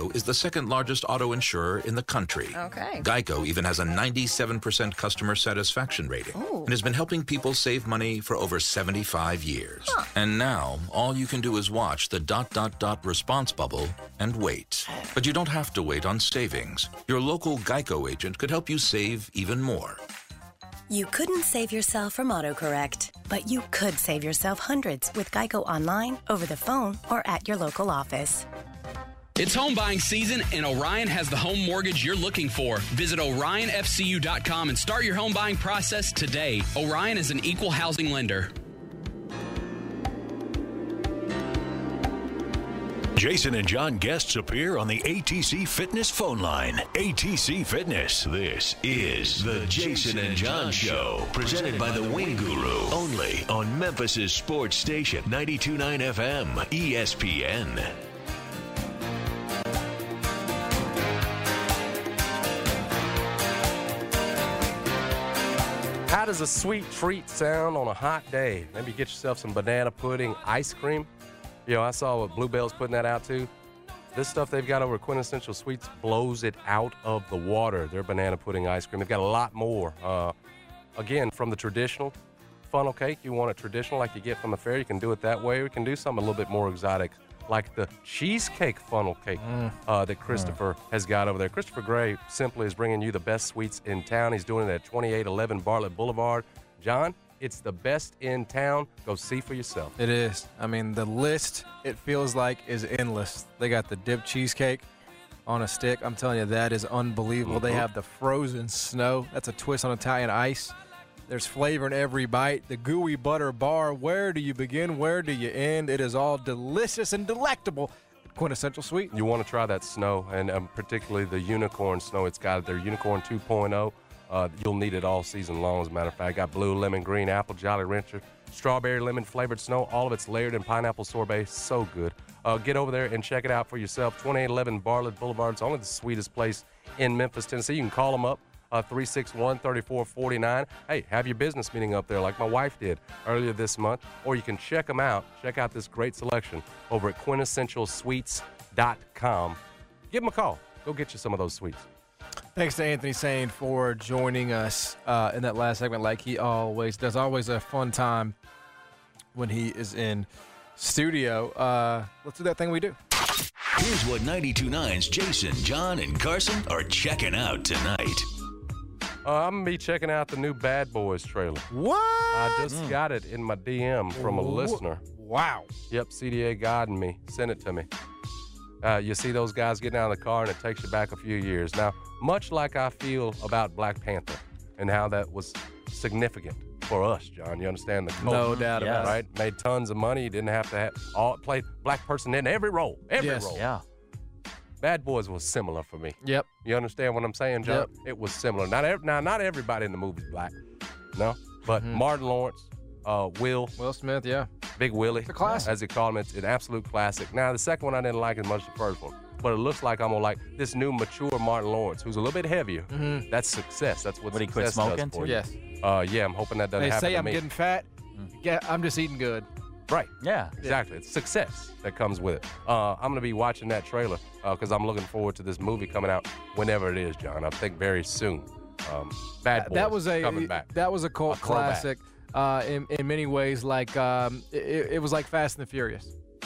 [SPEAKER 9] Geico is the second largest auto insurer in the country.
[SPEAKER 12] Okay.
[SPEAKER 9] Geico even has a ninety-seven percent customer satisfaction rating and has been helping people save money for over seventy-five years.
[SPEAKER 12] Huh.
[SPEAKER 9] And now, all you can do is watch the dot dot dot response bubble and wait. But you don't have to wait on savings. Your local Geico agent could help you save even more.
[SPEAKER 8] You couldn't save yourself from autocorrect, but you could save yourself hundreds with Geico online, over the phone, or at your local office.
[SPEAKER 13] It's home buying season, and Orion has the home mortgage you're looking for. Visit Orion F C U dot com and start your home buying process today. Orion is an equal housing lender.
[SPEAKER 25] Jason and John guests appear on the A T C Fitness phone line. A T C Fitness. This is the Jason and John Show, presented by the Wing Guru, only on Memphis's sports station, ninety-two point nine F M, E S P N.
[SPEAKER 3] How does a sweet treat sound on a hot day? Maybe get yourself some banana pudding ice cream. You know, I saw what Bluebell's putting that out too. This stuff they've got over at Quintessential Sweets blows it out of the water, their banana pudding ice cream. They've got a lot more. Uh, again, from the traditional funnel cake, you want it traditional like you get from the fair, you can do it that way. We can do something a little bit more exotic, like the cheesecake funnel cake
[SPEAKER 2] Mm.
[SPEAKER 3] uh, that Christopher mm. has got over there. Christopher Gray simply is bringing you the best sweets in town. He's doing it at twenty-eight eleven Bartlett Boulevard. John, it's the best in town. Go see for yourself.
[SPEAKER 2] It is. I mean, the list, it feels like, is endless. They got the dipped cheesecake on a stick. I'm telling you, that is unbelievable. Mm-hmm. They have the frozen snow. That's a twist on Italian ice. There's flavor in every bite. The gooey butter bar. Where do you begin? Where do you end? It is all delicious and delectable. Quintessential Sweet.
[SPEAKER 3] You want to try that snow, and um, particularly the unicorn snow. It's got their Unicorn two point oh. Uh, you'll need it all season long, as a matter of fact. Got blue, lemon, green, apple, Jolly Rancher, strawberry, lemon flavored snow. All of it's layered in pineapple sorbet. So good. Uh, get over there and check it out for yourself. twenty-eight eleven Bartlett Boulevard. It's only the sweetest place in Memphis, Tennessee. You can call them up, uh, three six one, three four four nine. Hey, have your business meeting up there like my wife did earlier this month. Or you can check them out. Check out this great selection over at quintessential sweets dot com. Give them a call. Go get you some of those sweets.
[SPEAKER 2] Thanks to Anthony Sane for joining us uh, in that last segment, like he always does. Always a fun time when he is in studio. Uh, let's do that thing we do.
[SPEAKER 25] Here's what ninety-two point nine's Jason, John, and Carson are checking out tonight.
[SPEAKER 3] Uh, I'm going to be checking out the new Bad Boys trailer.
[SPEAKER 2] What?
[SPEAKER 3] I just
[SPEAKER 2] Mm.
[SPEAKER 3] got it in my D M from a
[SPEAKER 2] Wh-
[SPEAKER 3] listener.
[SPEAKER 2] Wow.
[SPEAKER 3] Yep, C D A guiding me. Sent it to me. Uh, you see those guys getting out of the car, and it takes you back a few years. Now, much like I feel about Black Panther and how that was significant for us, John. You understand the culture?
[SPEAKER 2] No doubt about it.
[SPEAKER 3] Right? Made tons of money. You didn't have to have all played black person in every role. Every
[SPEAKER 2] Yes.
[SPEAKER 3] role.
[SPEAKER 14] Yeah.
[SPEAKER 3] Bad Boys was similar for me.
[SPEAKER 2] Yep.
[SPEAKER 3] You understand what I'm saying, John?
[SPEAKER 2] Yep.
[SPEAKER 3] It was similar. Not ev- now, not everybody in the movie's black. No, but
[SPEAKER 2] Mhm.
[SPEAKER 3] Martin Lawrence, uh, Will,
[SPEAKER 2] Will Smith, yeah.
[SPEAKER 3] Big Willie,
[SPEAKER 2] It's a classic.
[SPEAKER 3] as they call him. It's an absolute classic. Now, the second one I didn't like as much as the first one, but it looks like I'm gonna like this new mature Martin Lawrence, who's a little bit heavier.
[SPEAKER 2] Mhm.
[SPEAKER 3] That's success. That's what
[SPEAKER 14] Would he quit
[SPEAKER 3] success does
[SPEAKER 14] smoking,
[SPEAKER 3] for
[SPEAKER 14] too?
[SPEAKER 3] you.
[SPEAKER 2] Yes.
[SPEAKER 3] Uh, yeah, I'm hoping that doesn't
[SPEAKER 2] They
[SPEAKER 3] happen
[SPEAKER 2] say
[SPEAKER 3] to
[SPEAKER 2] I'm
[SPEAKER 3] me.
[SPEAKER 2] getting fat. Yeah, I'm just eating good.
[SPEAKER 3] Right.
[SPEAKER 14] Yeah.
[SPEAKER 3] Exactly. It's success that comes with it. Uh, I'm going to be watching that trailer because I'm looking forward to this movie coming out whenever it is, John. I think very soon. Um, Bad Boys
[SPEAKER 2] that was a
[SPEAKER 3] coming back.
[SPEAKER 2] that was a cult
[SPEAKER 3] A throwback.
[SPEAKER 2] classic uh, in in many ways. Like um, it, it was like Fast and the Furious.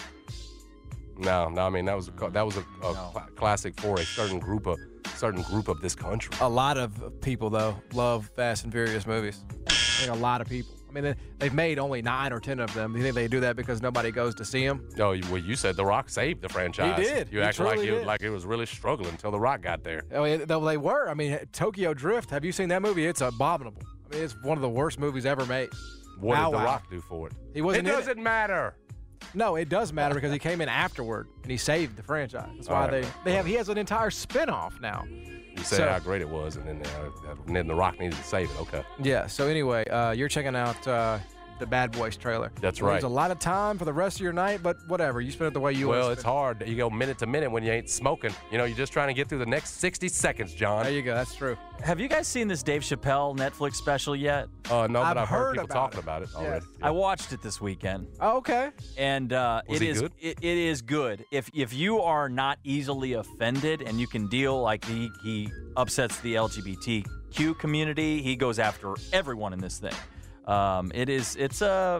[SPEAKER 3] No, no, I mean that was a, that was a, a cl- classic for a certain group of certain group of this country.
[SPEAKER 2] A lot of people though love Fast and Furious movies. I think a lot of people. I mean, they, they've made only nine or ten of them. Do you think they do that because nobody goes to see them?
[SPEAKER 3] No, you- well, you said The Rock saved the franchise.
[SPEAKER 2] He did.
[SPEAKER 3] You
[SPEAKER 2] He
[SPEAKER 3] acted like
[SPEAKER 2] truly
[SPEAKER 3] it,
[SPEAKER 2] did.
[SPEAKER 3] like it was really struggling until The Rock got there.
[SPEAKER 2] Oh, yeah, though they were. I mean, Tokyo Drift. Have you seen that movie? It's abominable. I mean, it's one of the worst movies ever made.
[SPEAKER 3] What
[SPEAKER 2] Wow,
[SPEAKER 3] did The
[SPEAKER 2] wow.
[SPEAKER 3] Rock do for it?
[SPEAKER 2] He wasn't
[SPEAKER 3] It
[SPEAKER 2] in
[SPEAKER 3] doesn't matter.
[SPEAKER 2] No, it does matter because he came in afterward and he saved the franchise. That's why
[SPEAKER 3] All right.
[SPEAKER 2] they they have he has an entire spin-off now.
[SPEAKER 3] You said
[SPEAKER 2] So-
[SPEAKER 3] how great it was, and then uh, and then The Rock needed to save it. Okay.
[SPEAKER 2] Yeah. So anyway, uh, you're checking out uh, the Bad Boys trailer.
[SPEAKER 3] That's
[SPEAKER 2] There's
[SPEAKER 3] right.
[SPEAKER 2] a lot of time for the rest of your night, but whatever. You spend it the way you want
[SPEAKER 3] Well,
[SPEAKER 2] to
[SPEAKER 3] it's
[SPEAKER 2] spend
[SPEAKER 3] hard. You go minute to minute when you ain't smoking. You know, you're just trying to get through the next sixty seconds, John.
[SPEAKER 2] There you go. That's true.
[SPEAKER 14] Have you guys seen this Dave Chappelle Netflix special yet?
[SPEAKER 3] Uh, no, but
[SPEAKER 2] I've
[SPEAKER 3] I've heard,
[SPEAKER 2] heard
[SPEAKER 3] people
[SPEAKER 2] about
[SPEAKER 3] talking
[SPEAKER 2] it.
[SPEAKER 3] about it
[SPEAKER 2] Yeah.
[SPEAKER 3] already.
[SPEAKER 14] I watched it this weekend.
[SPEAKER 2] Oh, okay.
[SPEAKER 14] And uh,
[SPEAKER 3] Was
[SPEAKER 14] it
[SPEAKER 3] he
[SPEAKER 14] is
[SPEAKER 3] good?
[SPEAKER 14] It, it is good. If if you are not easily offended and you can deal, like he he upsets the L G B T Q community, he goes after everyone in this thing. Um, it is it's a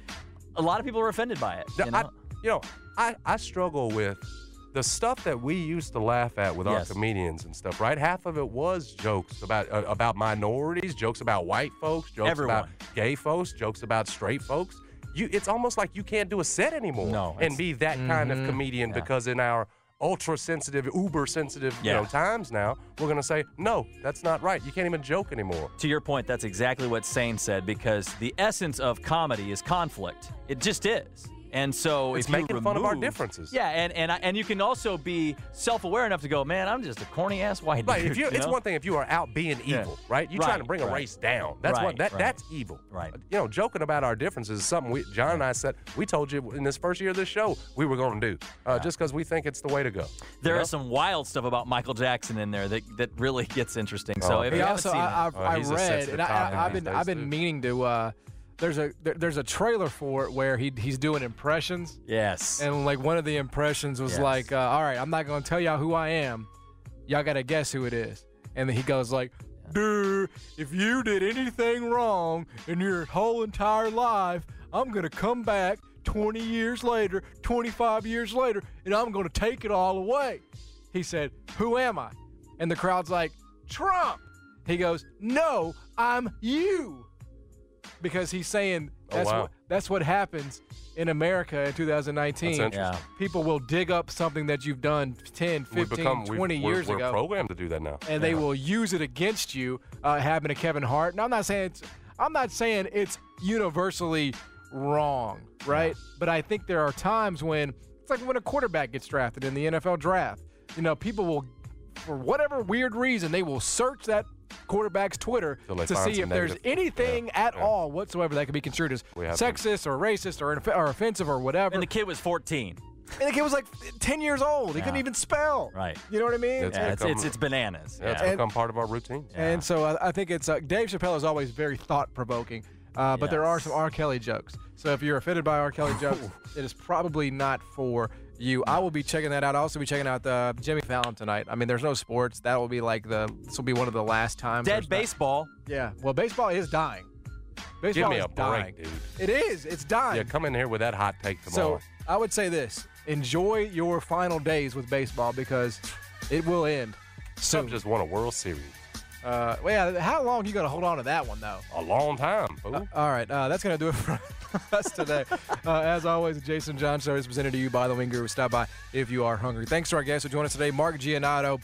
[SPEAKER 14] a lot of people are offended by it. You know?
[SPEAKER 3] I, you know, I, I struggle with the stuff that we used to laugh at with
[SPEAKER 14] Yes.
[SPEAKER 3] our comedians and stuff, right? Half of it was jokes about uh, about minorities, jokes about white folks, jokes
[SPEAKER 14] Everyone.
[SPEAKER 3] about gay folks, jokes about straight folks. You, it's almost like you can't do a set anymore
[SPEAKER 14] No,
[SPEAKER 3] and
[SPEAKER 14] it's-
[SPEAKER 3] be that kind of
[SPEAKER 2] Mhm.
[SPEAKER 3] comedian
[SPEAKER 14] Yeah.
[SPEAKER 3] because in our ultra sensitive, uber sensitive, you
[SPEAKER 14] Yeah.
[SPEAKER 3] know, times now, we're gonna say no, that's not right. You can't even joke anymore.
[SPEAKER 14] To your point, that's exactly what Sane said, because the essence of comedy is conflict. It just is. And so
[SPEAKER 3] It's
[SPEAKER 14] if you
[SPEAKER 3] making fun of our
[SPEAKER 14] remove-
[SPEAKER 3] differences.
[SPEAKER 14] Yeah, and and I- and you can also be self-aware enough to go, man, I'm just a corny ass white
[SPEAKER 3] Right,
[SPEAKER 14] dude.
[SPEAKER 3] if you,
[SPEAKER 14] you
[SPEAKER 3] it's
[SPEAKER 14] know?
[SPEAKER 3] one thing if you are out being
[SPEAKER 14] Yeah.
[SPEAKER 3] evil, right? You're
[SPEAKER 14] Right,
[SPEAKER 3] trying to bring a
[SPEAKER 14] right.
[SPEAKER 3] race down. That's
[SPEAKER 14] Right,
[SPEAKER 3] what that
[SPEAKER 14] right.
[SPEAKER 3] that's evil.
[SPEAKER 14] Right.
[SPEAKER 3] You know, joking about our differences is something we, John and I said we told you in this first year of this show we were going to do, uh, just because we think it's the way to go.
[SPEAKER 14] There
[SPEAKER 3] you know?
[SPEAKER 14] is some wild stuff about Michael Jackson in there that, that really gets interesting. So
[SPEAKER 3] Oh,
[SPEAKER 14] if
[SPEAKER 3] he
[SPEAKER 14] you
[SPEAKER 2] He
[SPEAKER 14] haven't
[SPEAKER 2] also,
[SPEAKER 14] seen
[SPEAKER 2] I,
[SPEAKER 14] it,
[SPEAKER 2] I've,
[SPEAKER 3] Oh,
[SPEAKER 2] I
[SPEAKER 3] he's a
[SPEAKER 2] read,
[SPEAKER 3] sensitive
[SPEAKER 2] and I,
[SPEAKER 3] topic
[SPEAKER 2] I, I've
[SPEAKER 3] these
[SPEAKER 2] been,
[SPEAKER 3] days,
[SPEAKER 2] I've been
[SPEAKER 3] too.
[SPEAKER 2] meaning to. Uh, there's a there, there's a trailer for it where he he's doing impressions,
[SPEAKER 14] yes.
[SPEAKER 2] and like one of the impressions was
[SPEAKER 14] Yes.
[SPEAKER 2] like, uh, "All right, I'm not gonna tell y'all who I am. Y'all gotta guess who it is." And then he goes like, "Dude, if you did anything wrong in your whole entire life, I'm gonna come back twenty years later, twenty-five years later, and I'm gonna take it all away." He said, "Who am I?" And the crowd's like, "Trump." He goes, "No, I'm you." Because he's saying
[SPEAKER 3] Oh,
[SPEAKER 2] that's
[SPEAKER 3] wow.
[SPEAKER 2] what that's what happens in America in two thousand nineteen.
[SPEAKER 3] That's interesting.
[SPEAKER 14] Yeah.
[SPEAKER 2] People will dig up something that you've done ten,
[SPEAKER 3] We
[SPEAKER 2] fifteen,
[SPEAKER 3] become we-
[SPEAKER 2] twenty
[SPEAKER 3] we're,
[SPEAKER 2] years
[SPEAKER 3] we're
[SPEAKER 2] ago,
[SPEAKER 3] programmed to do that now.
[SPEAKER 2] and they will use it against you. Uh, happened to Kevin Hart. And I'm not saying it's, I'm not saying it's universally wrong, right? But I think there are times when it's like when a quarterback gets drafted in the N F L draft. You know, people will, for whatever weird reason, they will search that quarterback's Twitter
[SPEAKER 3] Till they
[SPEAKER 2] to
[SPEAKER 3] find
[SPEAKER 2] see
[SPEAKER 3] some
[SPEAKER 2] if there's
[SPEAKER 3] negative-
[SPEAKER 2] anything
[SPEAKER 3] yeah,
[SPEAKER 2] at
[SPEAKER 3] yeah.
[SPEAKER 2] all whatsoever that could be construed as
[SPEAKER 3] We have to-
[SPEAKER 2] sexist or racist or, inf- or offensive or whatever.
[SPEAKER 14] And the kid was fourteen.
[SPEAKER 2] And the kid was like ten years old. He
[SPEAKER 14] Yeah.
[SPEAKER 2] couldn't even spell.
[SPEAKER 14] Right.
[SPEAKER 2] You know what I mean?
[SPEAKER 3] It's
[SPEAKER 14] Yeah, it's,
[SPEAKER 3] become-
[SPEAKER 14] it's, it's bananas.
[SPEAKER 3] Yeah, it's
[SPEAKER 14] Yeah.
[SPEAKER 3] become part of our routine.
[SPEAKER 2] And so I, I think it's uh, Dave Chappelle is always very thought provoking, uh, but there are
[SPEAKER 14] Yes.
[SPEAKER 2] some R. Kelly jokes. So if you're offended by R. Kelly jokes, it is probably not for you. I will be checking that out. I'll also be checking out the Jimmy Fallon tonight. I mean, there's no sports. That will be like the this will be one of the last times.
[SPEAKER 14] Dead
[SPEAKER 2] there's not-
[SPEAKER 14] baseball.
[SPEAKER 2] Yeah. Well, baseball is dying.
[SPEAKER 3] Give
[SPEAKER 2] Baseball
[SPEAKER 3] me
[SPEAKER 2] is
[SPEAKER 3] a break,
[SPEAKER 2] dying.
[SPEAKER 3] dude.
[SPEAKER 2] It is. It's dying.
[SPEAKER 3] Yeah, come in here with that hot take tomorrow.
[SPEAKER 2] So I would say this: enjoy your final days with baseball because it will end
[SPEAKER 3] Some
[SPEAKER 2] soon.
[SPEAKER 3] just won a World Series.
[SPEAKER 2] Uh, well, yeah, how long you gonna hold on to that one though?
[SPEAKER 3] A long time, fool.
[SPEAKER 2] All right, uh, that's gonna do it for us today. Uh, as always, the Jason John Show is presented to you by the Wing Guru. Stop by if you are hungry. Thanks to our guests who joined us today: Mark Giannotto,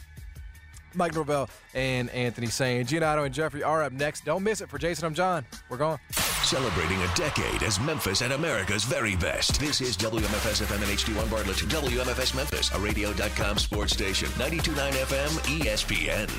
[SPEAKER 2] Mike Norvell, and Anthony Sane. Giannotto and Jeffrey are up next. Don't miss it. For Jason, I'm John. We're gone.
[SPEAKER 25] Celebrating a decade as Memphis and America's very best. This is W M F S F M and H D one Bartlett. W M F S Memphis, a radio dot com sports station. ninety-two point nine F M E S P N.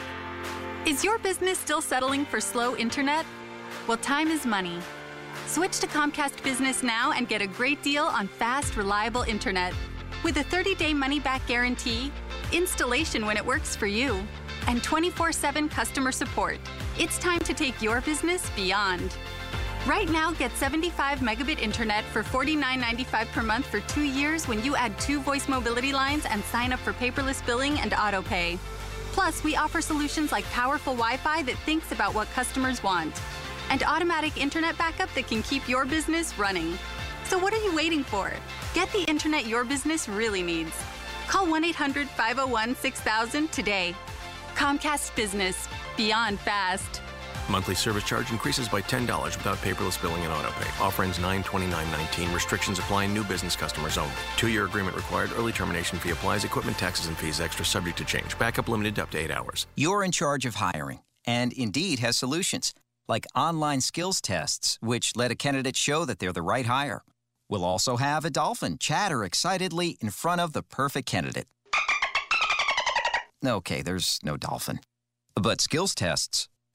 [SPEAKER 6] Is your business still settling for slow internet? Well, time is money. Switch to Comcast Business now and get a great deal on fast, reliable internet. With a thirty-day money-back guarantee, installation when it works for you, and twenty-four seven customer support, it's time to take your business beyond. Right now, get seventy-five megabit internet for forty-nine ninety-five per month for two years when you add two voice mobility lines and sign up for paperless billing and autopay. Plus, we offer solutions like powerful Wi-Fi that thinks about what customers want, and automatic internet backup that can keep your business running. So what are you waiting for? Get the internet your business really needs. Call one eight hundred five oh one six thousand today. Comcast Business. Beyond fast.
[SPEAKER 12] Monthly service charge increases by ten dollars without paperless billing and autopay. Offer ends nine twenty-nine nineteen. Restrictions apply. New business customers only. Two-year agreement required. Early termination fee applies. Equipment, taxes, and fees extra subject to change. Backup limited to up to eight hours.
[SPEAKER 15] You're in charge of hiring, and Indeed has solutions, like online skills tests, which let a candidate show that they're the right hire. We'll also have a dolphin chatter excitedly in front of the perfect candidate. Okay, there's no dolphin. But skills tests,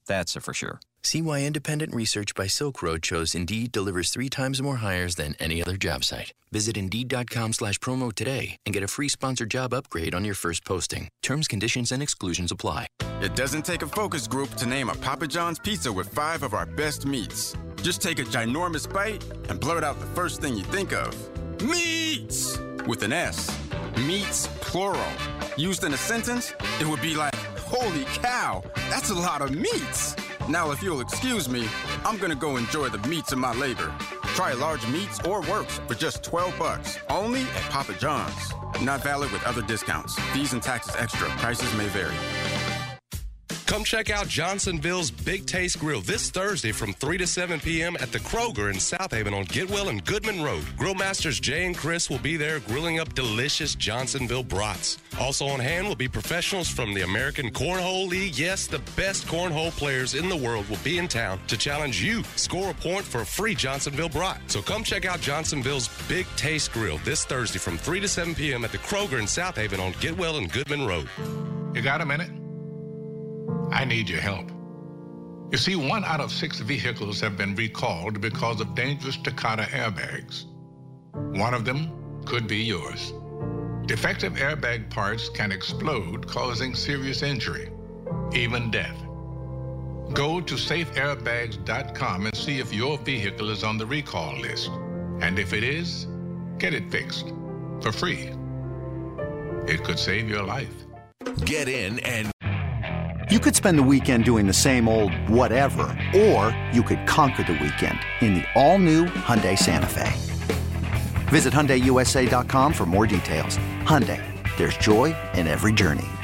[SPEAKER 15] That's a for sure.
[SPEAKER 10] See why independent research by Silk Road shows Indeed delivers three times more hires than any other job site. Visit Indeed.com slash promo today and get a free sponsored job upgrade on your first posting. Terms, conditions, and exclusions apply.
[SPEAKER 11] It doesn't take a focus group to name a Papa John's pizza with five of our best meats. Just take a ginormous bite and blurt out the first thing you think of. Meats! With an S. Meats, plural. Used in a sentence, it would be like, holy cow, that's a lot of meats. Now, if you'll excuse me, I'm gonna go enjoy the meats of my labor. Try large meats or works for just twelve bucks, only at Papa John's. Not valid with other discounts. Fees and taxes extra. Prices may vary.
[SPEAKER 16] Come check out Johnsonville's Big Taste Grill this Thursday from three to seven p.m. at the Kroger in South Haven on Getwell and Goodman Road. Grill masters Jay and Chris will be there grilling up delicious Johnsonville brats. Also on hand will be professionals from the American Cornhole League. Yes, the best cornhole players in the world will be in town to challenge you. Score a point for a free Johnsonville brat. So come check out Johnsonville's Big Taste Grill this Thursday from three to seven p.m. at the Kroger in South Haven on Getwell and Goodman Road.
[SPEAKER 17] You got a minute? I need your help. You see, one out of six vehicles have been recalled because of dangerous Takata airbags. One of them could be yours. Defective airbag parts can explode, causing serious injury, even death. Go to safe airbags dot com and see if your vehicle is on the recall list. And if it is, get it fixed for free. It could save your life.
[SPEAKER 25] Get in and...
[SPEAKER 18] You could spend the weekend doing the same old whatever, or you could conquer the weekend in the all-new Hyundai Santa Fe. Visit Hyundai U S A dot com for more details. Hyundai, there's joy in every journey.